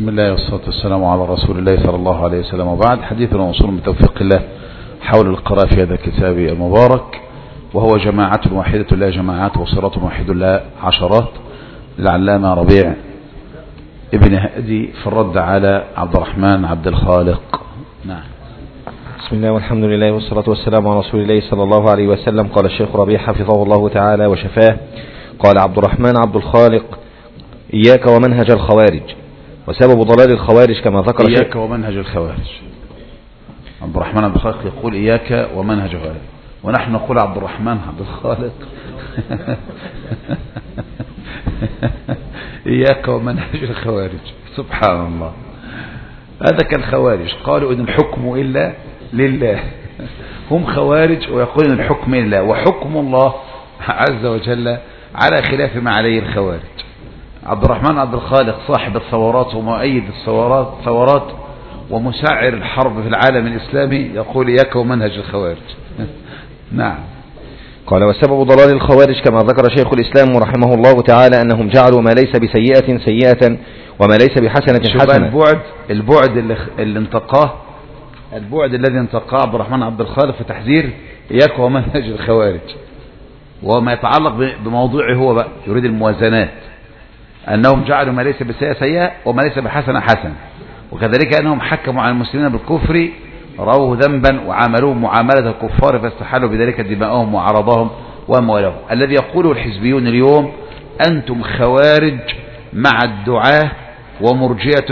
بسم الله والصلاة والسلام على رسول الله صلى الله عليه وسلم، وبعد. حديثنا وصول بتوفيق الله حول القراءة في هذا الكتاب المبارك، وهو جماعة واحدة لا جماعات، وصراط واحد لا عشرات، للعلامة ربيع ابن هادي في الرد على عبد الرحمن عبد الخالق. نعم. بسم الله والحمد لله والصلاة والسلام على رسول الله صلى الله عليه وسلم. قال الشيخ ربيع حفظه الله تعالى وشفاه: قال عبد الرحمن عبد الخالق: إياك ومنهج الخوارج. وسبب ضلال الخوارج كما ذكر إياك ومنهج الخوارج. عبد الرحمن عبد الخالق يقول إياك ومنهج الخوارج، ونحن نقول عبد الرحمن عبد الخالق إياك ومنهج الخوارج. سبحان الله، هذا كالخوارج قالوا إن الحكم إلا لله. هم خوارج ويقولون الحكم إلا، وحكم الله عز وجل على خلاف ما عليه الخوارج. عبد الرحمن عبد الخالق صاحب الثورات ومؤيد الثورات ومسعر الحرب في العالم الإسلامي يقول إياك ومنهج الخوارج. نعم. قال: وسبب ضلال الخوارج كما ذكر شيخ الإسلام رحمه الله تعالى أنهم جعلوا ما ليس بسيئة سيئة وما ليس بحسنة حسنة. البعد الذي انتقاه عبد الرحمن عبد الخالق في تحذير إياك ومنهج الخوارج، وما يتعلق بموضوعه هو بقى يريد الموازنات، أنهم جعلوا ما ليس بسيئة سيئة وما ليس بحسنة حسنة، وكذلك أنهم حكموا على المسلمين بالكفر، رووا ذنبا وعاملوهم معاملة الكفار، فاستحالوا بذلك دماءهم وعرضهم وأموالهم. الذي يقوله الحزبيون اليوم: أنتم خوارج مع الدعاة ومرجئة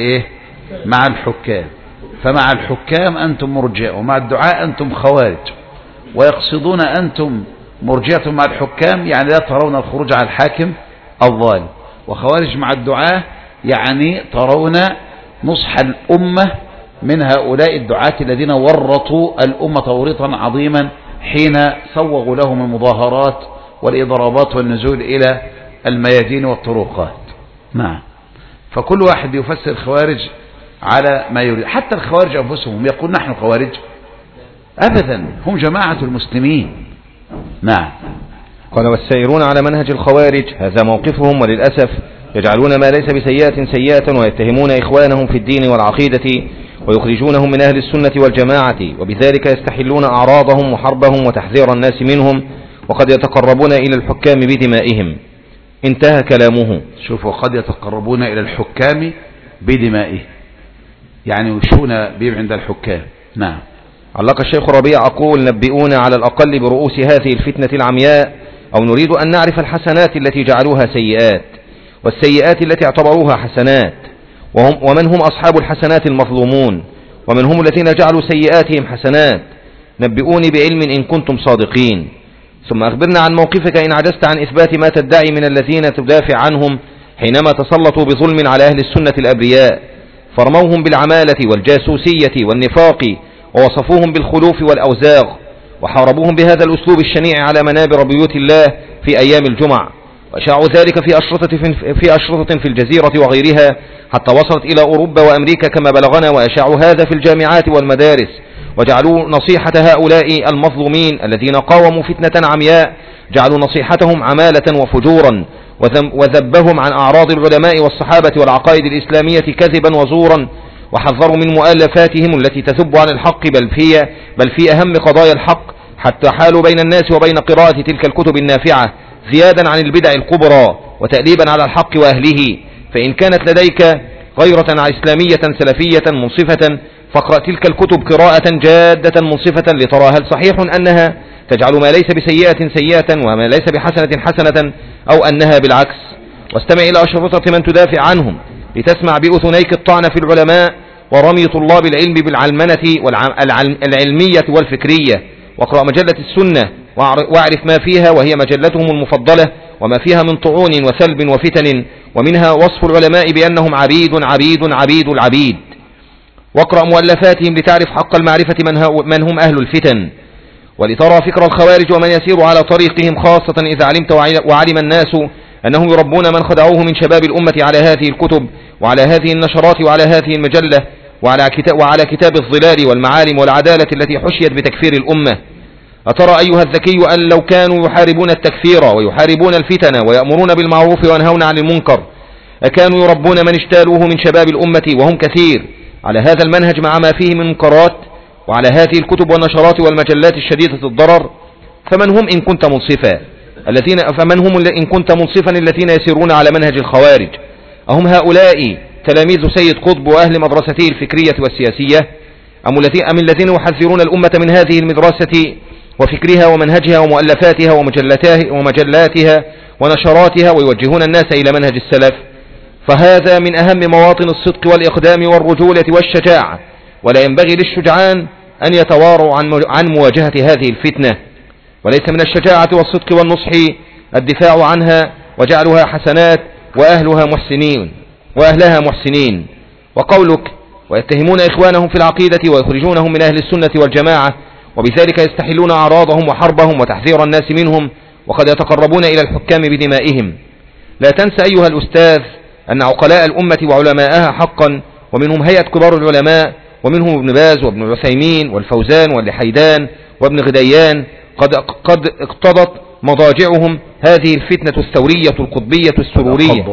مع الحكام، فمع الحكام أنتم مرجئة ومع الدعاة أنتم خوارج. ويقصدون أنتم مرجئة مع الحكام يعني لا ترون الخروج على الحاكم الظالم، وخوارج مع الدعاة يعني ترون نصح الأمة من هؤلاء الدعاة الذين ورطوا الأمة ورطا عظيما حين سوغوا لهم المظاهرات والإضرابات والنزول إلى الميادين والطرقات. نعم. فكل واحد يفسر الخوارج على ما يريد. حتى الخوارج أنفسهم يقول نحن خوارج أبدا، هم جماعة المسلمين. نعم. قال: والسائرون على منهج الخوارج هذا موقفهم، وللأسف يجعلون ما ليس بسيئة سيئة، ويتهمون إخوانهم في الدين والعقيدة، ويخرجونهم من أهل السنة والجماعة، وبذلك يستحلون أعراضهم وحربهم وتحذير الناس منهم، وقد يتقربون إلى الحكام بدمائهم. انتهى كلامه. شوفوا، قد يتقربون إلى الحكام بدمائهم، يعني يشون بهم عند الحكام. نعم. علق الشيخ ربيع: أقول نبئونا على الأقل برؤوس هذه الفتنة العمياء، أو نريد أن نعرف الحسنات التي جعلوها سيئات، والسيئات التي اعتبروها حسنات، ومن هم أصحاب الحسنات المظلومون، ومن هم الذين جعلوا سيئاتهم حسنات. نبئوني بعلم إن كنتم صادقين، ثم أخبرنا عن موقفك إن عجزت عن إثبات ما تدعي من الذين تدافع عنهم حينما تسلطوا بظلم على أهل السنة الأبرياء، فرموهم بالعمالة والجاسوسية والنفاق، ووصفوهم بالخلوف والأوزاغ، وحاربوهم بهذا الأسلوب الشنيع على منابر بيوت الله في أيام الجمع، وأشاعوا ذلك في أشرطة في الجزيرة وغيرها، حتى وصلت إلى أوروبا وأمريكا كما بلغنا، وأشاعوا هذا في الجامعات والمدارس، وجعلوا نصيحة هؤلاء المظلومين الذين قاوموا فتنة عمياء، جعلوا نصيحتهم عمالة وفجورا، وذبهم عن أعراض العلماء والصحابة والعقائد الإسلامية كذبا وزورا، وحذروا من مؤلفاتهم التي تثب عن الحق بل في أهم قضايا الحق، حتى حالوا بين الناس وبين قراءة تلك الكتب النافعة زيادا عن البدع الكبرى وتأليبا على الحق وأهله. فإن كانت لديك غيرة إسلامية سلفية منصفة فاقرأ تلك الكتب قراءة جادة منصفة لترى هل صحيح أنها تجعل ما ليس بسيئة سيئة وما ليس بحسنة حسنة، أو أنها بالعكس. واستمع إلى أشرطة من تدافع عنهم لتسمع بأذنيك الطعن في العلماء ورمي طلاب العلم بالعلمنة العلمية والفكرية، واقرأ مجلة السنة واعرف ما فيها، وهي مجلتهم المفضلة، وما فيها من طعون وسلب وفتن، ومنها وصف العلماء بأنهم عبيد العبيد. واقرأ مؤلفاتهم لتعرف حق المعرفة من هم أهل الفتن، ولترى فكر الخوارج ومن يسير على طريقهم، خاصة إذا علمت وعلم الناس أنهم يربون من خدعوه من شباب الأمة على هذه الكتب وعلى هذه النشرات وعلى هذه المجلة وعلى كتاب الظلال والمعالم والعدالة التي حشيت بتكفير الأمة. أترى أيها الذكي أن لو كانوا يحاربون التكفير ويحاربون الفتن ويأمرون بالمعروف وينهون عن المنكر أكانوا يربون من اجتالوه من شباب الأمة وهم كثير على هذا المنهج مع ما فيه من منكرات، وعلى هذه الكتب والنشرات والمجلات الشديدة الضرر؟ فمن هم إن كنت منصفا الذين يسيرون على منهج الخوارج؟ أهم هؤلاء تلاميذ سيد قطب وأهل مدرسته الفكرية والسياسية، أم الذين يحذرون الأمة من هذه المدرسة وفكرها ومنهجها ومؤلفاتها ومجلاتها ونشراتها ويوجهون الناس إلى منهج السلف؟ فهذا من أهم مواطن الصدق والإقدام والرجولة والشجاعة، ولا ينبغي للشجعان أن يتواروا عن مواجهة هذه الفتنة، وليس من الشجاعة والصدق والنصح الدفاع عنها وجعلها حسنات وأهلها محسنين. وقولك ويتهمون إخوانهم في العقيدة ويخرجونهم من أهل السنة والجماعة وبذلك يستحلون أعراضهم وحربهم وتحذير الناس منهم، وقد يتقربون إلى الحكام بدمائهم. لا تنسى أيها الأستاذ أن عقلاء الأمة وعلماءها حقا، ومنهم هيئة كبار العلماء، ومنهم ابن باز وابن عثيمين والفوزان واللحيدان وابن غديان، قد اقتضت مضاجعهم هذه الفتنة الثورية القطبية السرورية.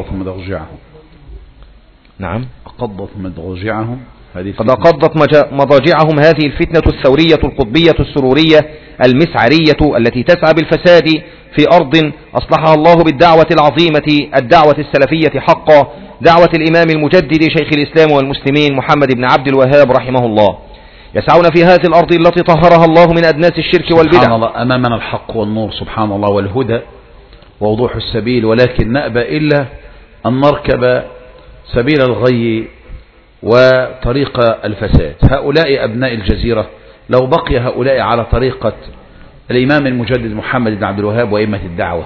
قد أقضت مضاجعهم هذه الفتنة الثورية القطبية السرورية المسعرية التي تسعى بالفساد في أرض أصلحها الله بالدعوة العظيمة، الدعوة السلفية حقا، دعوة الإمام المجدد شيخ الإسلام والمسلمين محمد بن عبد الوهاب رحمه الله. يسعون في هذه الأرض التي طهرها الله من أدناس الشرك والبدع. سبحان الله، أمامنا الحق والنور سبحان الله والهدى ووضوح السبيل، ولكن نأبى إلا أن نركب سبيل الغي وطريق الفساد. هؤلاء أبناء الجزيرة لو بقي هؤلاء على طريقة الإمام المجدد محمد بن عبد الوهاب وأئمة الدعوة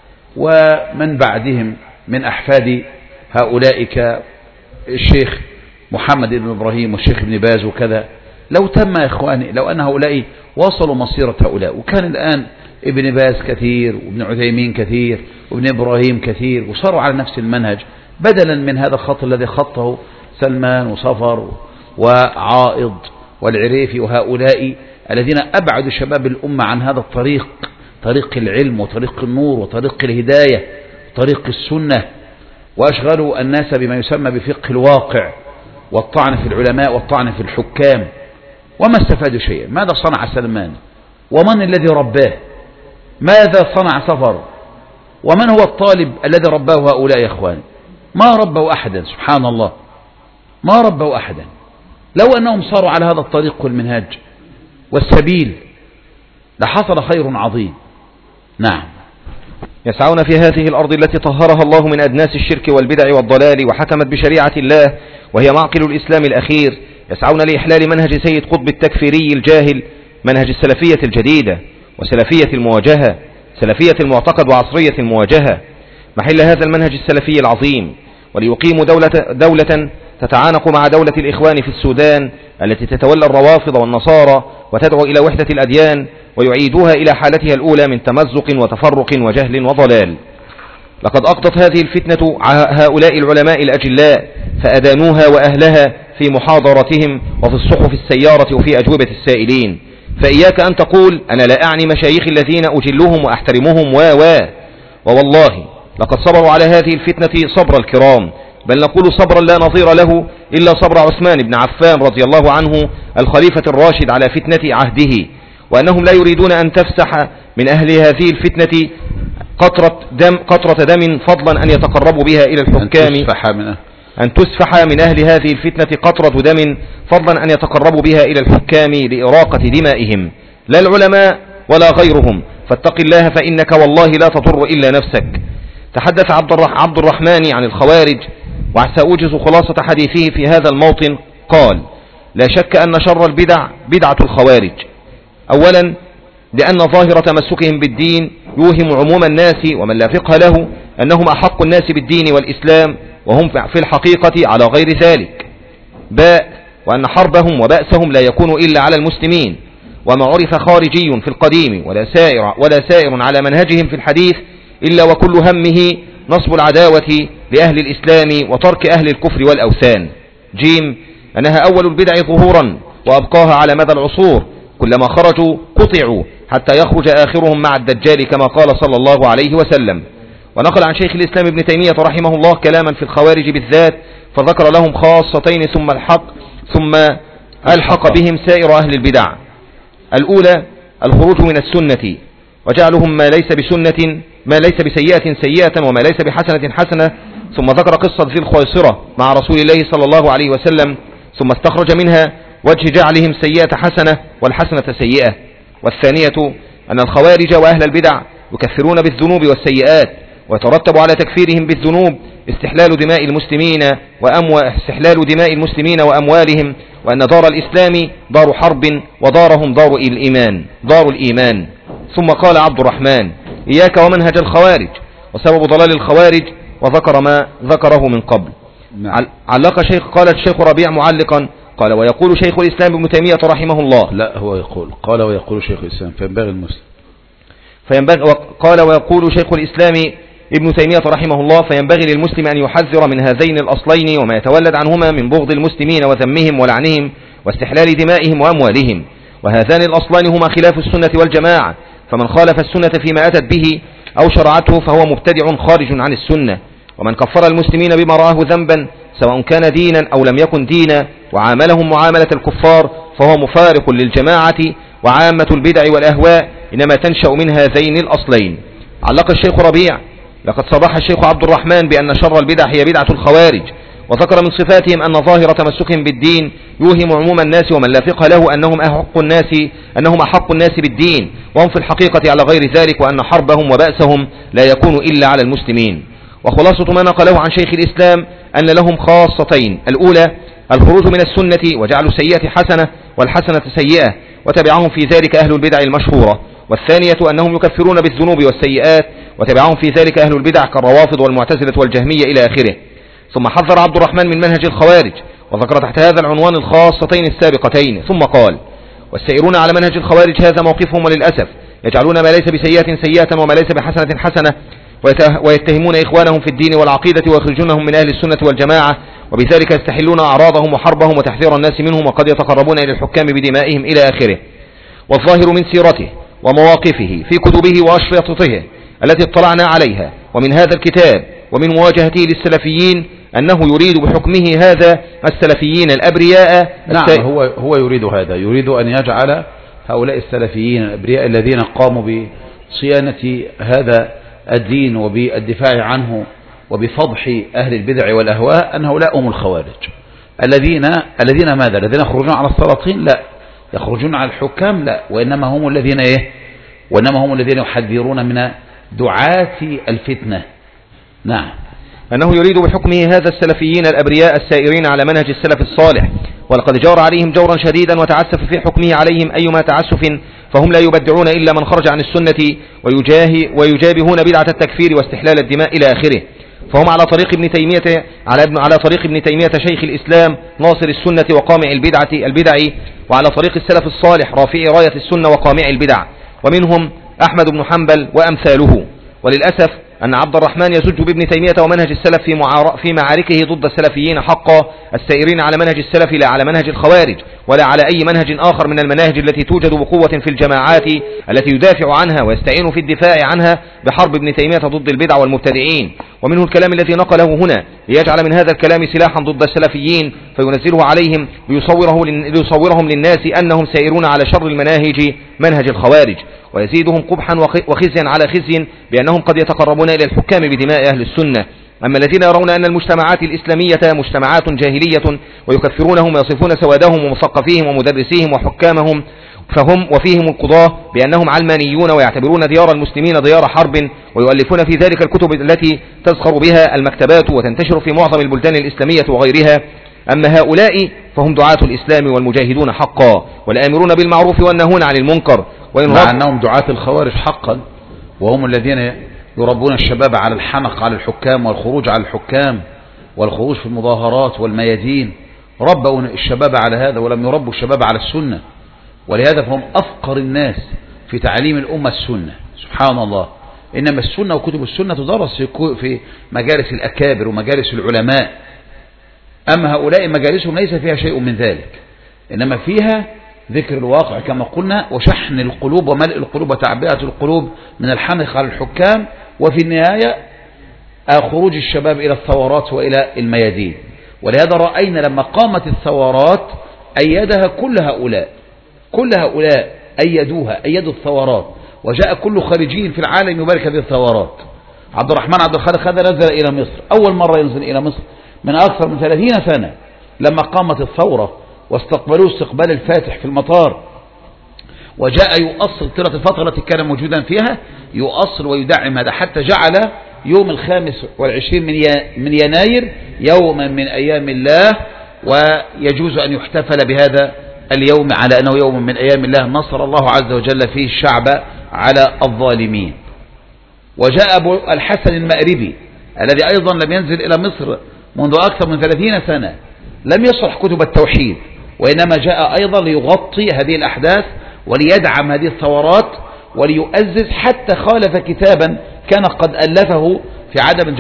ومن بعدهم من أحفاد هؤلاء كالشيخ محمد بن إبراهيم والشيخ ابن باز وكذا، لو تم يا إخواني، لو أن هؤلاء وصلوا مصيرة هؤلاء، وكان الآن ابن باز كثير وابن عثيمين كثير وابن إبراهيم كثير وصاروا على نفس المنهج، بدلا من هذا الخط الذي خطه سلمان وصفر وعائض والعريفي وهؤلاء الذين أبعدوا شباب الأمة عن هذا الطريق، طريق العلم وطريق النور وطريق الهداية وطريق السنة، وأشغلوا الناس بما يسمى بفقه الواقع والطعن في العلماء والطعن في الحكام، وما استفادوا شيئا. ماذا صنع سلمان؟ ومن الذي رباه؟ ماذا صنع صفر؟ ومن هو الطالب الذي رباه هؤلاء يا إخواني؟ ما ربوا أحدا، سبحان الله، ما ربوا أحدا. لو أنهم صاروا على هذا الطريق والمنهاج والسبيل لحصل خير عظيم. نعم. يسعون في هذه الأرض التي طهرها الله من أدناس الشرك والبدع والضلال وحكمت بشريعة الله وهي معقل الإسلام الأخير، يسعون لإحلال منهج سيد قطب التكفيري الجاهل، منهج السلفية الجديدة وسلفية المواجهة، سلفية المعتقد وعصرية المواجهة، محل هذا المنهج السلفي العظيم، وليقيموا دولة تتعانق مع دولة الإخوان في السودان التي تتولى الروافض والنصارى وتدعو إلى وحدة الأديان، ويعيدوها إلى حالتها الأولى من تمزق وتفرق وجهل وضلال. لقد أقضت هذه الفتنة هؤلاء العلماء الأجلاء فأدانوها وأهلها في محاضرتهم وفي الصحف السيارة وفي أجوبة السائلين. فإياك أن تقول أنا لا أعني مشايخ الذين أجلهم وأحترمهم ووالله لقد صبروا على هذه الفتنة صبر الكرام، بل نقول صبرا لا نظير له إلا صبر عثمان بن عفان رضي الله عنه الخليفة الراشد على فتنة عهده، وأنهم لا يريدون أن تفسح من أهل هذه الفتنة قطرة دم فضلا أن يتقربوا بها إلى الحكام، أن تسفح من أهل هذه الفتنة قطرة دم فضلا أن يتقربوا بها إلى الحكام لإراقة دمائهم، لا العلماء ولا غيرهم، فاتق الله فإنك والله لا تضر إلا نفسك. تحدث عبد الرحمن عن الخوارج، وسأوجز خلاصة حديثه في هذا الموطن. قال: لا شك أن شر البدع بدعة الخوارج، أولا لأن ظاهر تمسكهم بالدين يوهم عموم الناس ومن لا فقه له أنهم أحق الناس بالدين والإسلام وهم في الحقيقة على غير ذلك. وأن حربهم وبأسهم لا يكون إلا على المسلمين، وما عرف خارجي في القديم ولا سائر على منهجهم في الحديث إلا وكل همه نصب العداوة لأهل الإسلام وترك أهل الكفر والأوثان. أنها أول البدع ظهورا وأبقاها على مدى العصور، كلما خرجوا قطعوا حتى يخرج آخرهم مع الدجال كما قال صلى الله عليه وسلم. ونقل عن شيخ الإسلام ابن تيمية رحمه الله كلاما في الخوارج بالذات، فذكر لهم خاصتين ثم ألحق بهم سائر أهل البدع. الأولى الخروج من السنة وجعلهم ما ليس بسيئة سيئة وما ليس بحسنة حسنة، ثم ذكر قصة ذي الخويصرة مع رسول الله صلى الله عليه وسلم، ثم استخرج منها وجه جعلهم سيئة حسنة والحسنة سيئة. والثانية أن الخوارج وأهل البدع يكفرون بالذنوب والسيئات، ويترتب على تكفيرهم بالذنوب استحلال دماء المسلمين وأموالهم، وأن دار الإسلام دار حرب ودارهم دار الإيمان. ثم قال عبد الرحمن: إياك ومنهج الخوارج وسبب ضلال الخوارج، وذكر ما ذكره من قبل. قال الشيخ ربيع معلقا: قال ويقول شيخ الإسلام ابن تيمية رحمه الله. لا، هو يقول قال ويقول شيخ الإسلام فينبغي المسلم. قال ويقول شيخ الإسلام ابن تيمية رحمه الله: فينبغي للمسلم أن يحذر من هذين الأصلين وما يتولد عنهما من بغض المسلمين وذمهم ولعنهم واستحلال دمائهم وأموالهم، وهذان الأصلان هما خلاف السنة والجماعة، فمن خالف السنة فيما أتت به أو شرعته فهو مبتدع خارج عن السنة. ومن كفر المسلمين بما رآه ذنبا سواء كان دينا أو لم يكن دينا وعاملهم معاملة الكفار فهو مفارق للجماعة. وعامة البدع والأهواء إنما تنشأ من هذين الأصلين. علق الشيخ ربيع: لقد صرح الشيخ عبد الرحمن بأن شر البدع هي بدعة الخوارج، وذكر من صفاتهم أن ظاهر تمسكهم بالدين يوهم عموم الناس ومن لا فقه له أنهم أحق الناس بالدين، وهم في الحقيقة على غير ذلك، وأن حربهم وبأسهم لا يكون إلا على المسلمين. وخلاصة ما نقله عن شيخ الإسلام أن لهم خاصتين: الأولى الخروج من السنة وجعل السيئة حسنة والحسنة سيئة، وتبعهم في ذلك أهل البدع المشهورة. والثانية أنهم يكفرون بالذنوب والسيئات، وتبعهم في ذلك أهل البدع كالروافض والمعتزلة والجهمية إلى آخره. ثم حذر عبد الرحمن من منهج الخوارج، وذكر تحت هذا العنوان الخاصتين السابقتين، ثم قال: والسائرون على منهج الخوارج هذا موقفهم، وللأسف يجعلون ما ليس بسيئة سيئة وما ليس بحسنة حسنة، ويتهمون إخوانهم في الدين والعقيدة ويخرجونهم من أهل السنة والجماعة، وبذلك يستحلون أعراضهم وحربهم وتحذير الناس منهم، وقد يتقربون إلى الحكام بدمائهم إلى آخره. والظاهر من سيرته ومواقفه في كتبه وأشرطته التي اطلعنا عليها ومن هذا الكتاب ومن مواجهته للسلفيين أنه يريد بحكمه هذا السلفيين الأبرياء. نعم، هو يريد هذا، يريد أن يجعل هؤلاء السلفيين الأبرياء الذين قاموا بصيانة هذا الدين وبالدفاع عنه وبفضح أهل البدع والأهواء أن هؤلاء هم الخوارج الذين ماذا؟ الذين يخرجون على السلاطين؟ لا. يخرجون على الحكام؟ لا. وإنما هم الذين يحذرون من دعاة الفتنة. نعم. أنه يريد بحكمه هذا السلفيين الأبرياء السائرين على منهج السلف الصالح، ولقد جار عليهم جورا شديدا وتعسف في حكمه عليهم أيما تعسف، فهم لا يبدعون إلا من خرج عن السنة ويجابهون بدعة التكفير واستحلال الدماء إلى آخره. فهم على طريق ابن تيمية شيخ الإسلام ناصر السنة وقامع البدع، وعلى طريق السلف الصالح رافع راية السنة وقامع البدع، ومنهم أحمد بن حنبل وأمثاله. وللأسف أن عبد الرحمن يزج بابن تيمية ومنهج السلف في معاركه ضد السلفيين حقا السائرين على منهج السلف لا على منهج الخوارج ولا على أي منهج آخر من المناهج التي توجد بقوة في الجماعات التي يدافع عنها ويستعين في الدفاع عنها بحرب ابن تيمية ضد البدع والمبتدعين. ومنه الكلام الذي نقله هنا ليجعل من هذا الكلام سلاحا ضد السلفيين فينزله عليهم ليصورهم للناس أنهم سائرون على شر المناهج منهج الخوارج، ويزيدهم قبحا وخزيا على خزي بأنهم قد يتقربون إلى الحكام بدماء أهل السنة. أما الذين يرون أن المجتمعات الإسلامية مجتمعات جاهلية ويكفرونهم ويصفون سوادهم ومثقفيهم ومدرسيهم وحكامهم وفيهم القضاة بأنهم علمانيون ويعتبرون ديار المسلمين ديار حرب، ويؤلفون في ذلك الكتب التي تزخر بها المكتبات وتنتشر في معظم البلدان الإسلامية وغيرها. أما هؤلاء فهم دعاة الإسلام والمجاهدون حقا والآمرون بالمعروف والنهون عن المنكر، مع أنهم دعاة الخوارج حقا، وهم الذين يربون الشباب على الحنق على الحكام والخروج على الحكام والخروج في المظاهرات والميادين. ربوا الشباب على هذا ولم يربوا الشباب على السنة، ولهذا فهم أفقر الناس في تعليم الأمة السنة. سبحان الله. إنما السنة وكتب السنة تدرس في مجالس الأكابر ومجالس العلماء، أما هؤلاء مجالسهم ليس فيها شيء من ذلك، إنما فيها ذكر الواقع كما قلنا وشحن القلوب وملء القلوب وتعبئة القلوب من الحنق على الحكام، وفي النهاية خروج الشباب إلى الثورات وإلى الميادين. ولهذا رأينا لما قامت الثورات أيدها كل هؤلاء أيدوا الثورات، وجاء كل خارجي في العالم يبارك هذه الثورات. عبد الرحمن عبد الخالق هذا نزل إلى مصر، أول مرة ينزل إلى مصر من أكثر من 30 سنة لما قامت الثورة، واستقبلوه استقبال الفاتح في المطار، وجاء يؤصل طيلة الفترة التي كان موجودا فيها، يؤصل ويدعم هذا، حتى جعل يوم 25 من يناير يوما من أيام الله، ويجوز أن يحتفل بهذا اليوم على أنه يوم من أيام الله نصر الله عز وجل فيه الشعب على الظالمين. وجاء أبو الحسن المأربي الذي أيضا لم ينزل إلى مصر منذ أكثر من 30 سنة، لم يشرح كتب التوحيد، وإنما جاء أيضا ليغطي هذه الأحداث وليدعم هذه الثورات وليؤزز، حتى خالف كتابا كان قد ألفه في عدم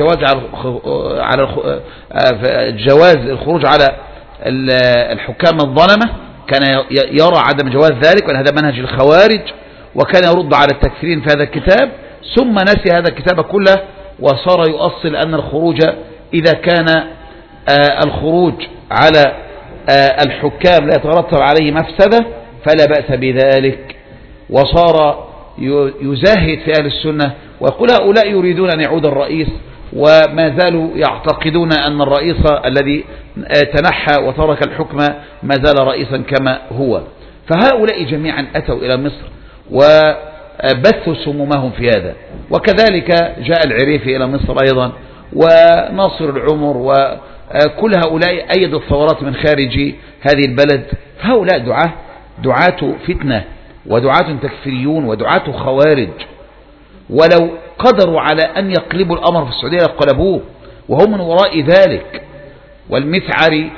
جواز الخروج على الحكام الظلمة، كان يرى عدم جواز ذلك، وأن هذا منهج الخوارج، وكان يرد على التكفيرين في هذا الكتاب، ثم نسي هذا الكتاب كله وصار يؤصل أن الخروج إذا كان الخروج على الحكام لا يترتب عليه مفسدة فلا بأس بذلك، وصار يزاهد في أهل السنة ويقول هؤلاء يريدون أن يعود الرئيس، وما زالوا يعتقدون أن الرئيس الذي تنحى وترك الحكم ما زال رئيسا كما هو. فهؤلاء جميعا أتوا إلى مصر وبثوا سمومهم في هذا، وكذلك جاء العريفي إلى مصر أيضا، وناصر العمر، وكل هؤلاء أيدوا الثورات من خارج هذه البلد. هؤلاء دعاة فتنة ودعاة تكفيريون ودعاة خوارج، ولو قدروا على أن يقلبوا الأمر في السعودية يقلبوه، وهم من وراء ذلك. والمسعري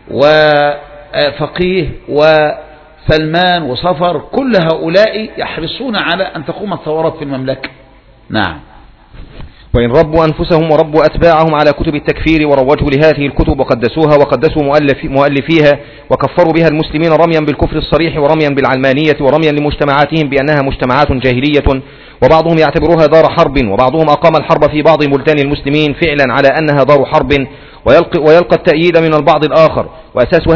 وفقيه وسلمان وصفر كل هؤلاء يحرصون على أن تقوم الثورات في المملكة. نعم. وإن ربوا أنفسهم وربوا أتباعهم على كتب التكفير وروجوا لهذه الكتب وقدسوها وقدسوا مؤلفيها وكفروا بها المسلمين رميا بالكفر الصريح ورميا بالعلمانية ورميا لمجتمعاتهم بأنها مجتمعات جاهلية، وبعضهم يعتبرها دار حرب، وبعضهم أقام الحرب في بعض بلدان المسلمين فعلا على أنها دار حرب، ويلقى التأييد من البعض الآخر. وأساس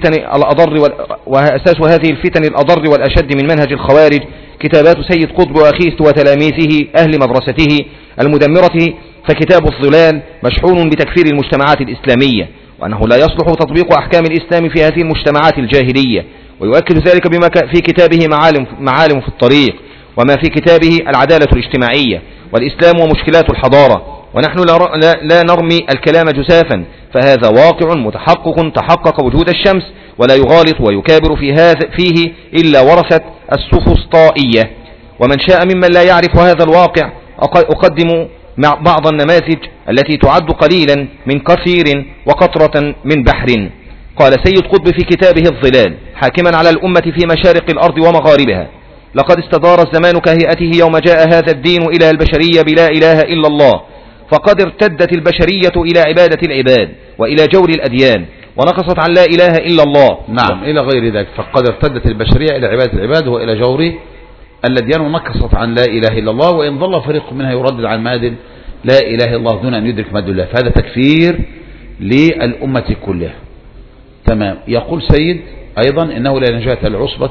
هذه الفتن الأضر والأشد من منهج الخوارج كتابات سيد قطب وأخيه وتلاميذه أهل مدرسته المدمرة، فكتاب الظلال مشحون بتكفير المجتمعات الإسلامية، وأنه لا يصلح تطبيق أحكام الإسلام في هذه المجتمعات الجاهلية، ويؤكد ذلك بما في كتابه معالم في الطريق، وما في كتابه العدالة الاجتماعية والإسلام ومشكلات الحضارة. ونحن لا نرمي الكلام جسافا، فهذا واقع متحقق تحقق وجود الشمس، ولا يغالط ويكابر فيه إلا ورثة السفسطائية. ومن شاء ممن لا يعرف هذا الواقع أقدم بعض النماذج التي تعد قليلا من كثير وقطرة من بحر. قال سيد قطب في كتابه الظلال حاكما على الأمة في مشارق الأرض ومغاربها: لقد استدار الزمان كهيئته يوم جاء هذا الدين إلى البشرية بلا إله إلا الله، فقد ارتدت البشرية إلى عبادة العباد وإلى جور الأديان، ونقصت عن لا إله إلا الله. نعم، إلى غير ذلك. فقد ارتدت البشرية إلى عبادة العباد وإلى جور الأديان، ونقصت عن لا إله إلا الله، وإن ظل فريق منها يردد عن ماد لا إله إلا الله دون أن يدرك مد الله، فهذا تكفير للأمة كلها. تمام. يقول سيد أيضا إنه لا نجاة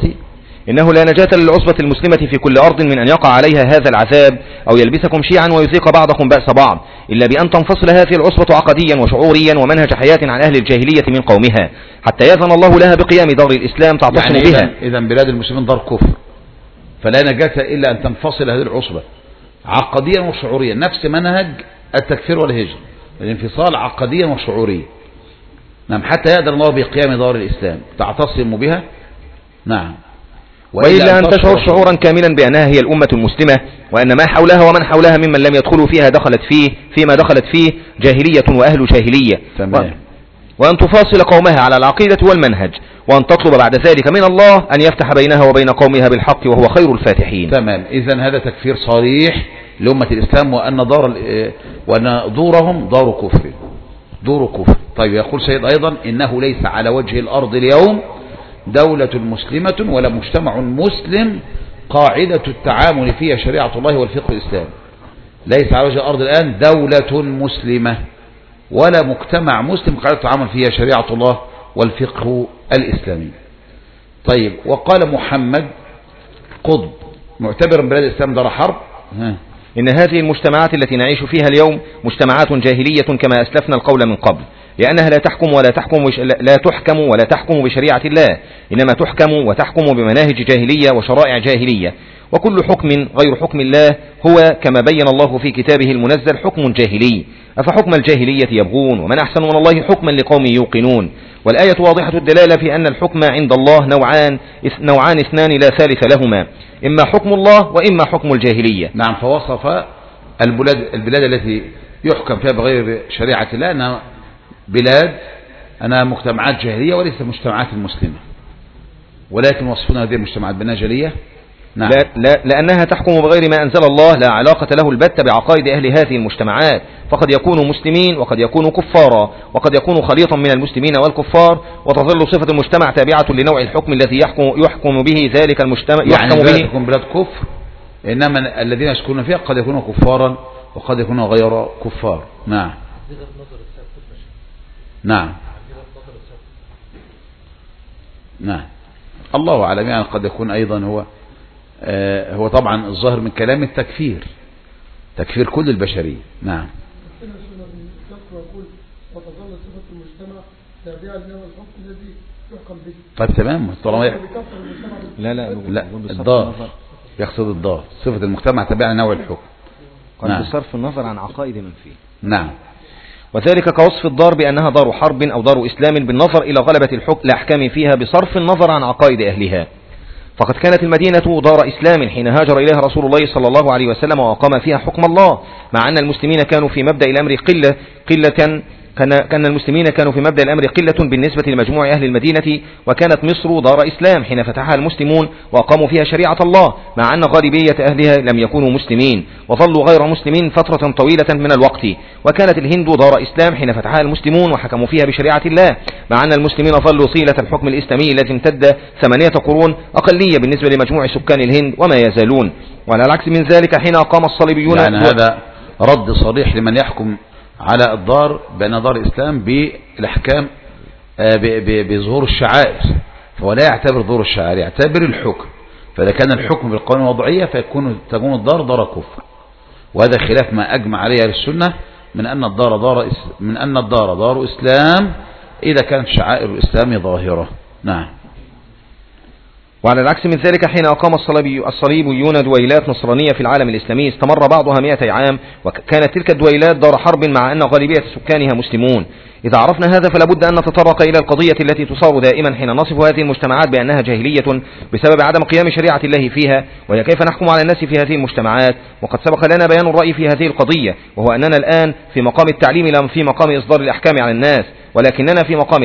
للعصبة المسلمة في كل أرض من أن يقع عليها هذا العذاب أو يلبسكم شيعا ويذيق بعضكم بأس بعض، إلا بأن تنفصل هذه العصبة عقديا وشعوريا ومنهج حياة عن أهل الجاهلية من قومها، حتى يأذن الله لها بقيام دار الإسلام تعتصم بها. إذا بلاد المسلمين دار كفر، فلا نجاة إلا أن تنفصل هذه العصبة عقديا وشعوريا، نفس منهج التكفير والهجر، الانفصال عقديا وشعوريا. نعم، حتى يأذن الله بقيام دار الإسلام تعتصم بها. نعم. وإلا أن تشعر شعورا كاملا بأنها هي الأمة المسلمة، وأن ما حولها ومن حولها ممن لم يدخلوا فيها فيما دخلت فيه جاهلية وأهل جاهلية. وأن تفاصل قومها على العقيدة والمنهج، وأن تطلب بعد ذلك من الله أن يفتح بينها وبين قومها بالحق وهو خير الفاتحين. تمام. إذن هذا تكفير صريح لأمة الإسلام، وأن دورهم دور كفر. طيب، يقول سيد أيضا إنه ليس على وجه الأرض اليوم دولة مسلمة ولا مجتمع مسلم قاعدة التعامل فيها شريعة الله والفقه الإسلامي. ليس على وجه الأرض الآن دولة مسلمة ولا مجتمع مسلم قاعدة تعامل فيها شريعة الله والفقه الإسلامي. طيب، وقال محمد قطب معتبر بلاد الإسلام دار حرب. إن هذه المجتمعات التي نعيش فيها اليوم مجتمعات جاهلية كما أسلفنا القول من قبل، لأنها لا تحكم ولا تحكم بشريعة الله، إنما تحكم وتحكم بمناهج جاهلية وشرائع جاهلية، وكل حكم غير حكم الله هو كما بين الله في كتابه المنزل حكم جاهلي. أفحكم الجاهلية يبغون ومن أحسن من الله حكما لقوم يوقنون. والآية واضحة الدلالة في أن الحكم عند الله نوعان اثنان لا ثالث لهما، إما حكم الله وإما حكم الجاهلية. نعم، فوصف البلاد التي يحكم فيها بغير شريعة الله أنها بلاد أنها مجتمعات جاهلية وليس مجتمعات المسلمة، ولكن وصفنا هذه المجتمعات بأنها جاهلية. نعم. لأنها تحكم بغير ما أنزل الله، لا علاقة له البتة بعقائد أهل هذه المجتمعات، فقد يكونوا مسلمين وقد يكونوا كفارا وقد يكونوا خليطا من المسلمين والكفار، وتظل صفة المجتمع تابعة لنوع الحكم الذي يحكم به ذلك المجتمع. يعني لا تكون بلاد كفر، إنما الذين يسكنون فيها قد يكونوا كفارا وقد يكونوا غير كفار. نعم. نعم. نعم. الله أعلم، يعني قد يكون أيضا هو طبعا الظاهر من كلام التكفير، تكفير كل البشرية. نعم. طيب تمام. لا الضار يقصد الضار، صفة المجتمع تابعة لنوع الحكم. نعم. بصرف النظر عن عقائد من فيه. نعم. وذلك كوصف الدار بأنها دار حرب أو دار إسلام بالنظر إلى غلبة الأحكام فيها بصرف النظر عن عقائد أهلها. فقد كانت المدينة دار إسلام حين هاجر إليها رسول الله صلى الله عليه وسلم وقام فيها حكم الله، مع أن المسلمين كانوا في مبدأ الأمر كان المسلمين كانوا في مبدأ الأمر قلة بالنسبة لمجموع أهل المدينة، وكانت مصر دار إسلام حين فتحها المسلمون وأقاموا فيها شريعة الله، مع أن غالبية أهلها لم يكونوا مسلمين وظلوا غير مسلمين فترة طويلة من الوقت. وكانت الهند دار إسلام حين فتحها المسلمون وحكموا فيها بشريعة الله، مع أن المسلمين ظلوا صيلة الحكم الإسلامي الذي امتد 8 قرون، أقلية بالنسبة لمجموع سكان الهند وما يزالون. وعلى العكس من ذلك حين أقام الصليبيون، يعني هذا رد صريح لمن يحكم على الدار بأن دار الإسلام بالأحكام بظهور الشعائر، فهو لا يعتبر ظهور الشعائر، يعتبر الحكم. فإذا كان الحكم بالقوانين الوضعية تكون الدار دار كفر، وهذا خلاف ما أجمع عليه السنة من أن الدار دار إسلام إذا كانت شعائر الإسلام ظاهرة. نعم. وعلى العكس من ذلك حين أقام الصليبيون دويلات نصرانية في العالم الإسلامي استمر بعضها 200 عام، وكانت تلك الدويلات دار حرب مع أن غالبية سكانها مسلمون. إذا عرفنا هذا فلا بد أن نتطرق إلى القضية التي تصار دائما حين نصف هذه المجتمعات بأنها جاهلية بسبب عدم قيام شريعة الله فيها، وهي كيف نحكم على الناس في هذه المجتمعات. وقد سبق لنا بيان الرأي في هذه القضية، وهو أننا الآن في مقام التعليم لا في مقام إصدار الأحكام على الناس، ولكننا في مقام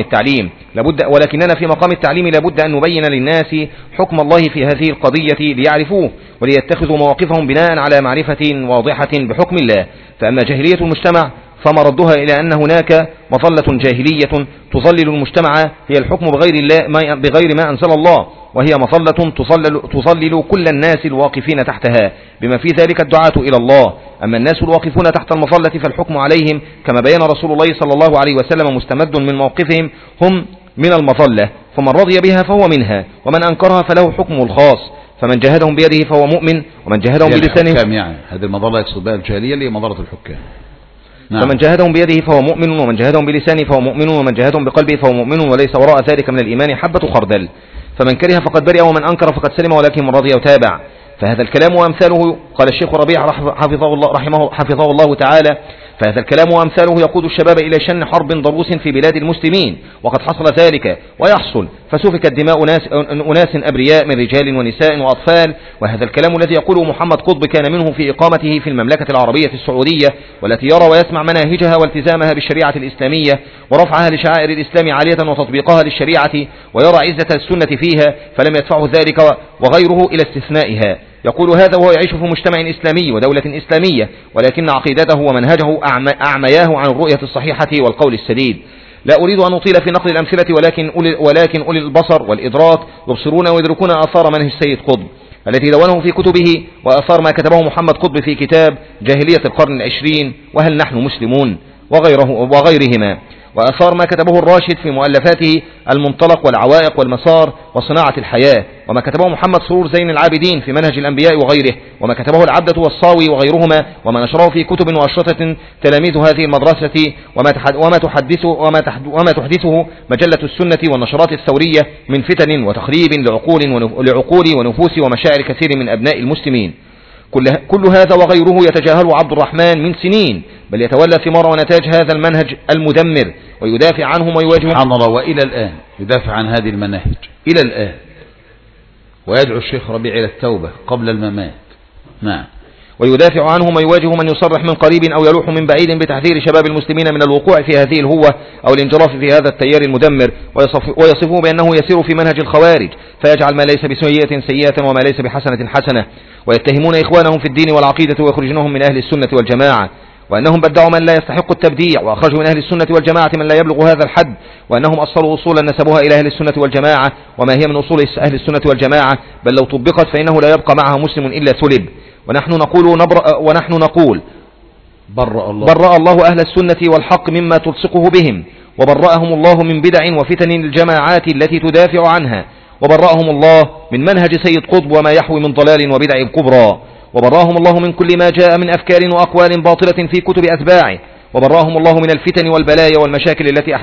التعليم لابد أن نبين للناس حكم الله في هذه القضية ليعرفوه وليتخذوا مواقفهم بناء على معرفة واضحة بحكم الله. فأما جاهلية المجتمع فمردها إلى أن هناك مظلة جاهلية تظلل المجتمع هي الحكم بغير ما أنزل الله، وهي مظلة تظلل كل الناس الواقفين تحتها بما في ذلك الدعاة إلى الله. أما الناس الواقفون تحت المظلة فالحكم عليهم كما بين رسول الله صلى الله عليه وسلم مستمد من موقفهم هم من المظلة، فمن رضي بها فهو منها، ومن أنكرها فله حكم الخاص. فمن جاهدهم بيده فهو مؤمن، ومن جاهدهم بلسانه يعني هذه المظلة يقصد بها الجاهلية اللي هي مظلة الحكام. نعم. فمن جاهدهم بيده فهو مؤمن، ومن جاهدهم بلسانه فهو مؤمن، ومن جاهدهم بقلبه فهو مؤمن، وليس وراء ذلك من الإيمان حبة خردل. فمن كره فقد برئ، ومن أنكر فقد سلم، ولكن من رضي وتابع. فهذا الكلام وأمثاله، قال الشيخ ربيع حفظه الله تعالى، فهذا الكلام وأمثاله يقود الشباب إلى شن حرب ضروس في بلاد المسلمين، وقد حصل ذلك ويحصل، فسفكت دماء أناس أبرياء من رجال ونساء وأطفال. وهذا الكلام الذي يقوله محمد قطب كان منه في إقامته في المملكة العربية السعودية، والتي يرى ويسمع مناهجها والتزامها بالشريعة الإسلامية ورفعها لشعائر الإسلام عالية وتطبيقها للشريعة، ويرى عزة السنة فيها، فلم يدفعه ذلك وغيره إلى استثنائها. يقول هذا وهو يعيش في مجتمع إسلامي ودولة إسلامية، ولكن عقيدته ومنهجه أعمياه عن الرؤية الصحيحة والقول السديد. لا أريد أن أطيل في نقل الأمثلة، ولكن أولي البصر والإدراك يبصرون ويدركون آثار منهج السيد قطب. التي دونه في كتبه، وآثار ما كتبه محمد قطب في كتاب جاهلية القرن العشرين وهل نحن مسلمون وغيرهما، وآثار ما كتبه الراشد في مؤلفاته المنطلق والعوائق والمسار وصناعة الحياة، وما كتبه محمد سرور زين العابدين في منهج الأنبياء وغيره، وما كتبه العبدة والصاوي وغيرهما، وما نشره في كتب وأشرطة تلاميذ هذه المدرسة، وما تحدثه مجلة السنة والنشرات الثورية من فتن وتخريب لعقول ونفوس ومشاعر كثير من أبناء المسلمين. كل هذا وغيره يتجاهله عبد الرحمن من سنين، بل يتولى ثمار ونتاج هذا المنهج المدمر ويدافع عنهم ويواجههم. سبحان الله، وإلى الآن يدافع عن هذه المناهج إلى الآن، ويدعو الشيخ ربيع إلى التوبة قبل الممات. نعم. ويدافع عنهم ويواجه من يصرح من قريب أو يلوح من بعيد بتحذير شباب المسلمين من الوقوع في هذه الهوة أو الانجراف في هذا التيار المدمر، ويصفه بأنه يسير في منهج الخوارج، فيجعل ما ليس بسيئة سيئة وما ليس بحسنة حسنة، ويتهمون إخوانهم في الدين والعقيدة ويخرجونهم من أهل السنة والجماعة، وأنهم بدعوا من لا يستحق التبديع، وأخرجوا من أهل السنة والجماعة من لا يبلغ هذا الحد، وأنهم أصلوا أصولا نسبوها إلى أهل السنة والجماعة وما هي من أصول أهل السنة والجماعة، بل لو طبقت فإنه لا يبقى معها مسلم إلا ثلب. ونحن نقول برأ الله أهل السنة والحق مما تلصقه بهم، وبرأهم الله من بدع وفتن الجماعات التي تدافع عنها، وبرأهم الله من منهج سيد قطب وما يحوي من ضلال وبدع كبرى، وبرأهم الله من كل ما جاء من أفكار وأقوال باطلة في كتب أتباعه، وبرأهم الله من الفتن والبلايا والمشاكل التي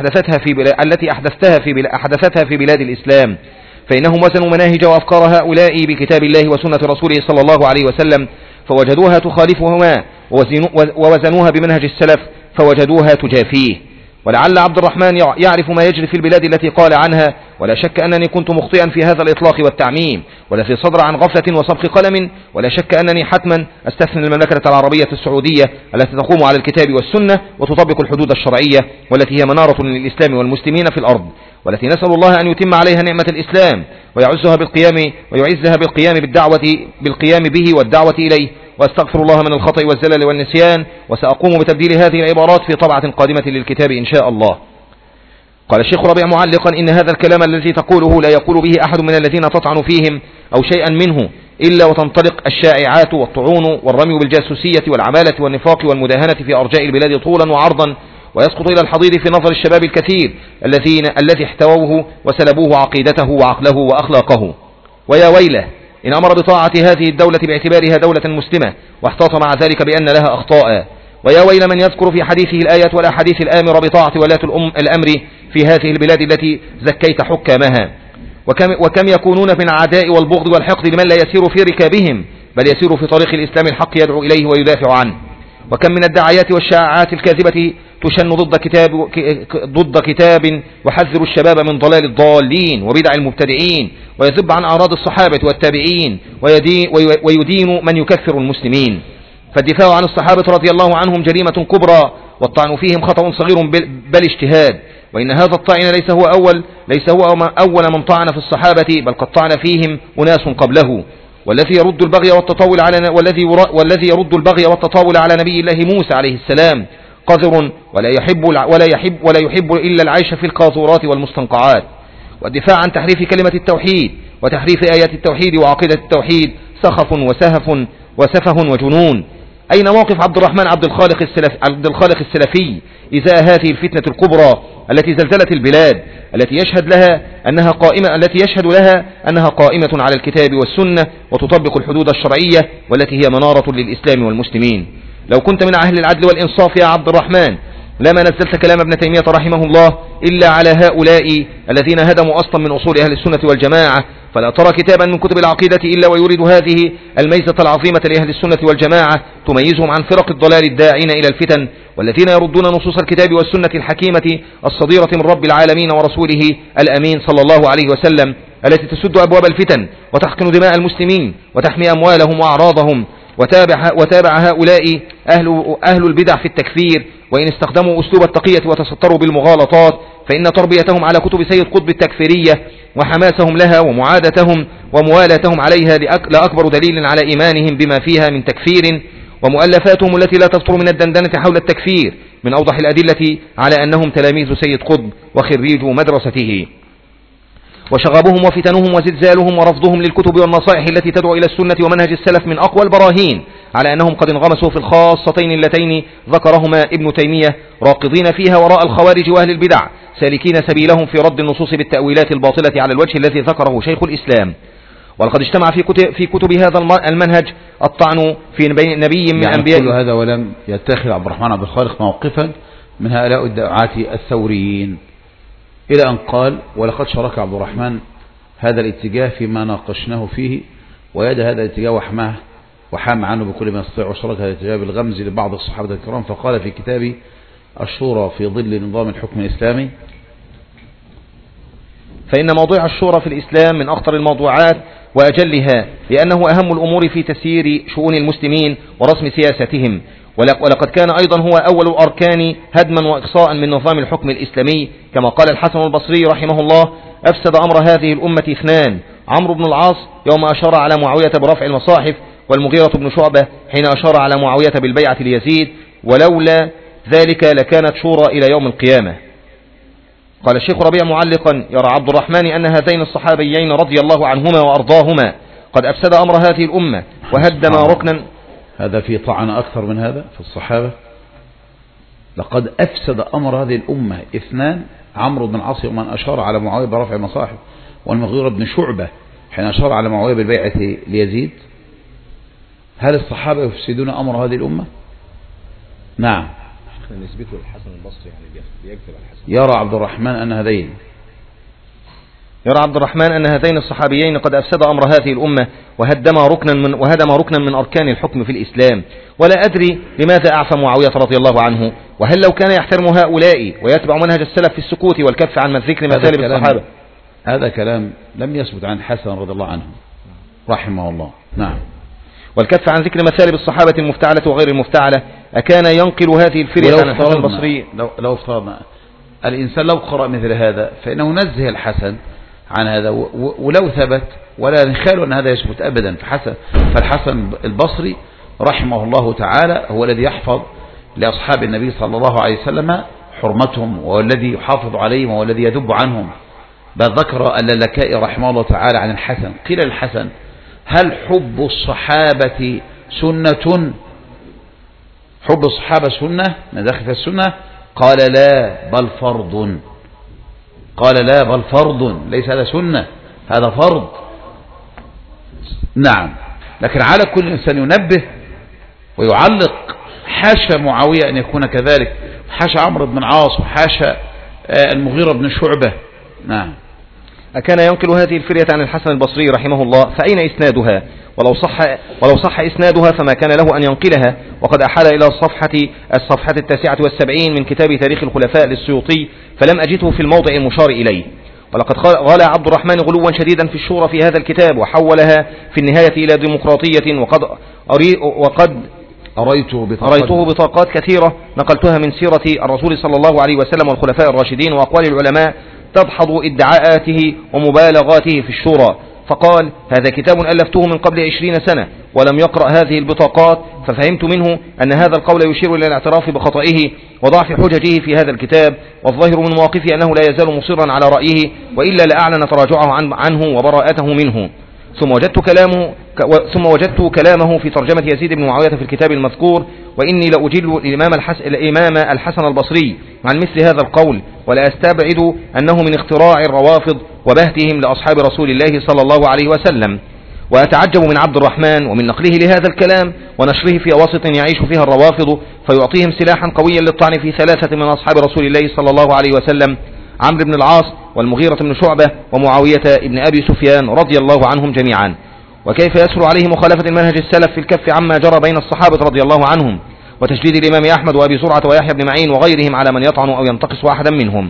أحدثتها في بلاد الإسلام، فإنهم وزنوا مناهج وأفكار هؤلاء بكتاب الله وسنة رسوله صلى الله عليه وسلم فوجدوها تخالفهما، ووزنوها بمنهج السلف فوجدوها تجافيه. ولعل عبد الرحمن يعرف ما يجري في البلاد التي قال عنها، ولا شك أنني كنت مخطئا في هذا الإطلاق والتعميم، والذي صدر عن غفلة وسبق قلم، ولا شك أنني حتما أستثني المملكة العربية السعودية التي تقوم على الكتاب والسنة وتطبق الحدود الشرعية، والتي هي منارة للإسلام والمسلمين في الأرض، والتي نسأل الله أن يتم عليها نعمة الإسلام ويعزها بالقيام به والدعوة إليه. وأستغفر الله من الخطأ والزلل والنسيان، وسأقوم بتبديل هذه العبارات في طبعة قادمة للكتاب إن شاء الله. قال الشيخ ربيع معلقا: إن هذا الكلام الذي تقوله لا يقول به أحد من الذين تطعن فيهم أو شيئا منه إلا وتنطلق الشائعات والطعون والرمي بالجاسوسية والعمالة والنفاق والمداهنة في أرجاء البلاد طولا وعرضا، ويسقط إلى الحضيض في نظر الشباب الكثير الذي احتووه وسلبوه عقيدته وعقله وأخلاقه. ويا ويله إن أمر بطاعة هذه الدولة باعتبارها دولة مسلمة، واحتاط مع ذلك بأن لها أخطاء. ويا ويل من يذكر في حديثه الآيات والأحاديث الآمرة بطاعة ولاة الأمر في هذه البلاد التي زكيت حكامها. وكم يكونون من العداء والبغض والحقد لمن لا يسير في ركابهم، بل يسير في طريق الإسلام الحق يدعو إليه ويدافع عنه. وكم من الدعايات والشائعات الكاذبة تشن ضد كتاب وحذر الشباب من ضلال الضالين وبدع المبتدعين، ويذب عن أعراض الصحابة والتابعين، ويدين من يكفر المسلمين. فالدفاع عن الصحابة رضي الله عنهم جريمة كبرى، والطعن فيهم خطأ صغير بل اجتهاد. وإن هذا الطعن ليس هو أول من طعن في الصحابة، بل قد طعن فيهم أناس قبله. والذي يرد البغي والتطاول على نبي الله موسى عليه السلام قذر ولا يحب إلا العيش في القاذورات والمستنقعات. والدفاع عن تحريف كلمة التوحيد وتحريف آيات التوحيد وعقيدة التوحيد سخف وسفه وجنون. أين موقف عبد الرحمن عبد الخالق السلفي إزاء هذه الفتنة الكبرى التي زلزلت البلاد، التي يشهد لها أنها قائمة على الكتاب والسنة وتطبق الحدود الشرعية، والتي هي منارة للإسلام والمسلمين؟ لو كنت من أهل العدل والإنصاف يا عبد الرحمن لما نزلت كلام ابن تيمية رحمه الله إلا على هؤلاء الذين هدموا أصلا من أصول أهل السنة والجماعة. فلا ترى كتابا من كتب العقيدة إلا ويورد هذه الميزة العظيمة لأهل السنة والجماعة تميزهم عن فرق الضلال الداعين إلى الفتن، والذين يردون نصوص الكتاب والسنة الحكيمة الصديرة من رب العالمين ورسوله الأمين صلى الله عليه وسلم، التي تسد أبواب الفتن وتحقن دماء المسلمين وتحمي أموالهم وأعراضهم. وتابع هؤلاء أهل البدع في التكفير، وإن استخدموا أسلوب التقية وتستروا بالمغالطات، فإن تربيتهم على كتب سيد قطب التكفيرية وحماسهم لها ومعادتهم وموالاتهم عليها لأكبر دليل على إيمانهم بما فيها من تكفير، ومؤلفاتهم التي لا تفطر من الدندنة حول التكفير من أوضح الأدلة على أنهم تلاميذ سيد قطب وخريجوا مدرسته. وشغبهم وفتنهم وزلزالهم ورفضهم للكتب والنصائح التي تدعو إلى السنة ومنهج السلف من أقوى البراهين على أنهم قد انغمسوا في الخاصتين اللتين ذكرهما ابن تيمية، راكضين فيها وراء الخوارج وأهل البدع، سالكين سبيلهم في رد النصوص بالتأويلات الباطلة على الوجه الذي ذكره شيخ الإسلام. ولقد اجتمع في كتب هذا المنهج الطعن في نبي من أنبياء. كل هذا ولم يتخذ عبد الرحمن عبد الخالق موقفا من هؤلاء الدعاة الثوريين، إلى أن قال: ولقد شارك عبد الرحمن هذا الاتجاه فيما ناقشناه فيه، ويد هذا الاتجاه وحام عنه بكل ما يستطيع، وشارك هذا الاتجاه بالغمز لبعض الصحابة الكرام. فقال في كتابه الشورى في ظل نظام الحكم الإسلامي: فإن موضوع الشورى في الإسلام من أخطر الموضوعات وأجلها، لأنه أهم الأمور في تسيير شؤون المسلمين ورسم سياستهم. ولقد كان أيضا هو أول الأركان هدما وإقصاء من نظام الحكم الإسلامي، كما قال الحسن البصري رحمه الله: أفسد أمر هذه الأمة اثنان، عمرو بن العاص يوم أشار على معاوية برفع المصاحف، والمغيرة بن شعبة حين أشار على معاوية بالبيعة ليزيد، ولولا ذلك لكانت شورى إلى يوم القيامة. قال الشيخ ربيع معلقا: يرى عبد الرحمن أن هذين الصحابيين رضي الله عنهما وأرضاهما قد أفسد أمر هذه الأمة وهدم ركنا. هذا في طعن أكثر من هذا في الصحابة. لقد أفسد أمر هذه الأمة اثنان، عمرو بن العاص من أشار على معاوية برفع المصاحف، والمغيرة بن شعبة حين أشار على معاوية بالبيعة ليزيد. هل الصحابة يفسدون أمر هذه الأمة؟ نعم. نسبته الحسن البصري يعني يرى عبد الرحمن أن هذين الصحابيين قد أفسد أمر هذه الأمة وهدم ركنا من أركان الحكم في الإسلام. ولا أدري لماذا أعفى معاوية رضي الله عنه، وهل لو كان يحترم هؤلاء ويتبع منهج السلف في السكوت والكف عن ذكر مثالب الصحابة. هذا كلام لم يثبت عن الحسن رضي الله عنه رحمه الله. نعم. والكف عن ذكر مثالب الصحابة المفتعلة وغير المفتعلة، أكان ينقل هذه الفرية عن الحسن البصري؟ لو افترضنا الإنسان لو قرأ مثل هذا فإنه نزه الحسن عن هذا، ولو ثبت ولا نخال أن هذا يثبت أبدا. فالحسن البصري رحمه الله تعالى هو الذي يحفظ لأصحاب النبي صلى الله عليه وسلم حرمتهم، وهو الذي يحافظ عليهم، وهو الذي يدب عنهم. بل ذكر اللالكائي رحمه الله تعالى عن الحسن، قيل للحسن: هل حب الصحابة سنة؟ حب الصحابة سنة من داخل في السنة؟ قال: لا بل فرض. قال: لا بل فرض، ليس هذا سنة، هذا فرض. نعم. لكن على كل إنسان ينبه ويعلق. حاشا معاوية أن يكون كذلك، حاشا عمرو بن العاص، وحاشا المغيرة بن شعبة. نعم. أكان ينقل هذه الفرية عن الحسن البصري رحمه الله، فأين إسنادها؟ ولو صح إسنادها فما كان له أن ينقلها، وقد أحال إلى الصفحة 79 من كتاب تاريخ الخلفاء للسيوطي، فلم أجده في الموضع المشار إليه. ولقد غلا عبد الرحمن غلوا شديدا في الشورى في هذا الكتاب، وحولها في النهاية إلى ديمقراطية، وقد أريته بطاقات كثيرة نقلتها من سيرة الرسول صلى الله عليه وسلم والخلفاء الراشدين وأقوال العلماء تدحض ادعاءاته ومبالغاته في الشورى. فقال: هذا كتاب ألفته من قبل 20 سنة ولم يقرأ هذه البطاقات، ففهمت منه أن هذا القول يشير إلى الاعتراف بخطئه وضعف حججه في هذا الكتاب، والظاهر من مواقفه أنه لا يزال مصرا على رأيه، وإلا لأعلن تراجعه عنه وبراءته منه. ثم وجدت كلامه في ترجمة يزيد بن معاوية في الكتاب المذكور: وإني لأجل الإمام الحسن البصري عن مثل هذا القول، ولا أستبعد أنه من اختراع الروافض وبهتهم لأصحاب رسول الله صلى الله عليه وسلم. وأتعجب من عبد الرحمن ومن نقله لهذا الكلام ونشره في أواسط يعيش فيها الروافض، فيعطيهم سلاحا قويا للطعن في ثلاثة من أصحاب رسول الله صلى الله عليه وسلم: عمرو بن العاص، والمغيرة بن شعبة، ومعاوية ابن أبي سفيان رضي الله عنهم جميعا. وكيف يسهل عليه مخالفة المنهج السلف في الكف عما جرى بين الصحابة رضي الله عنهم، وتشديد الإمام أحمد وأبي زرعة ويحيى بن معين وغيرهم على من يطعن أو ينتقص واحدا منهم.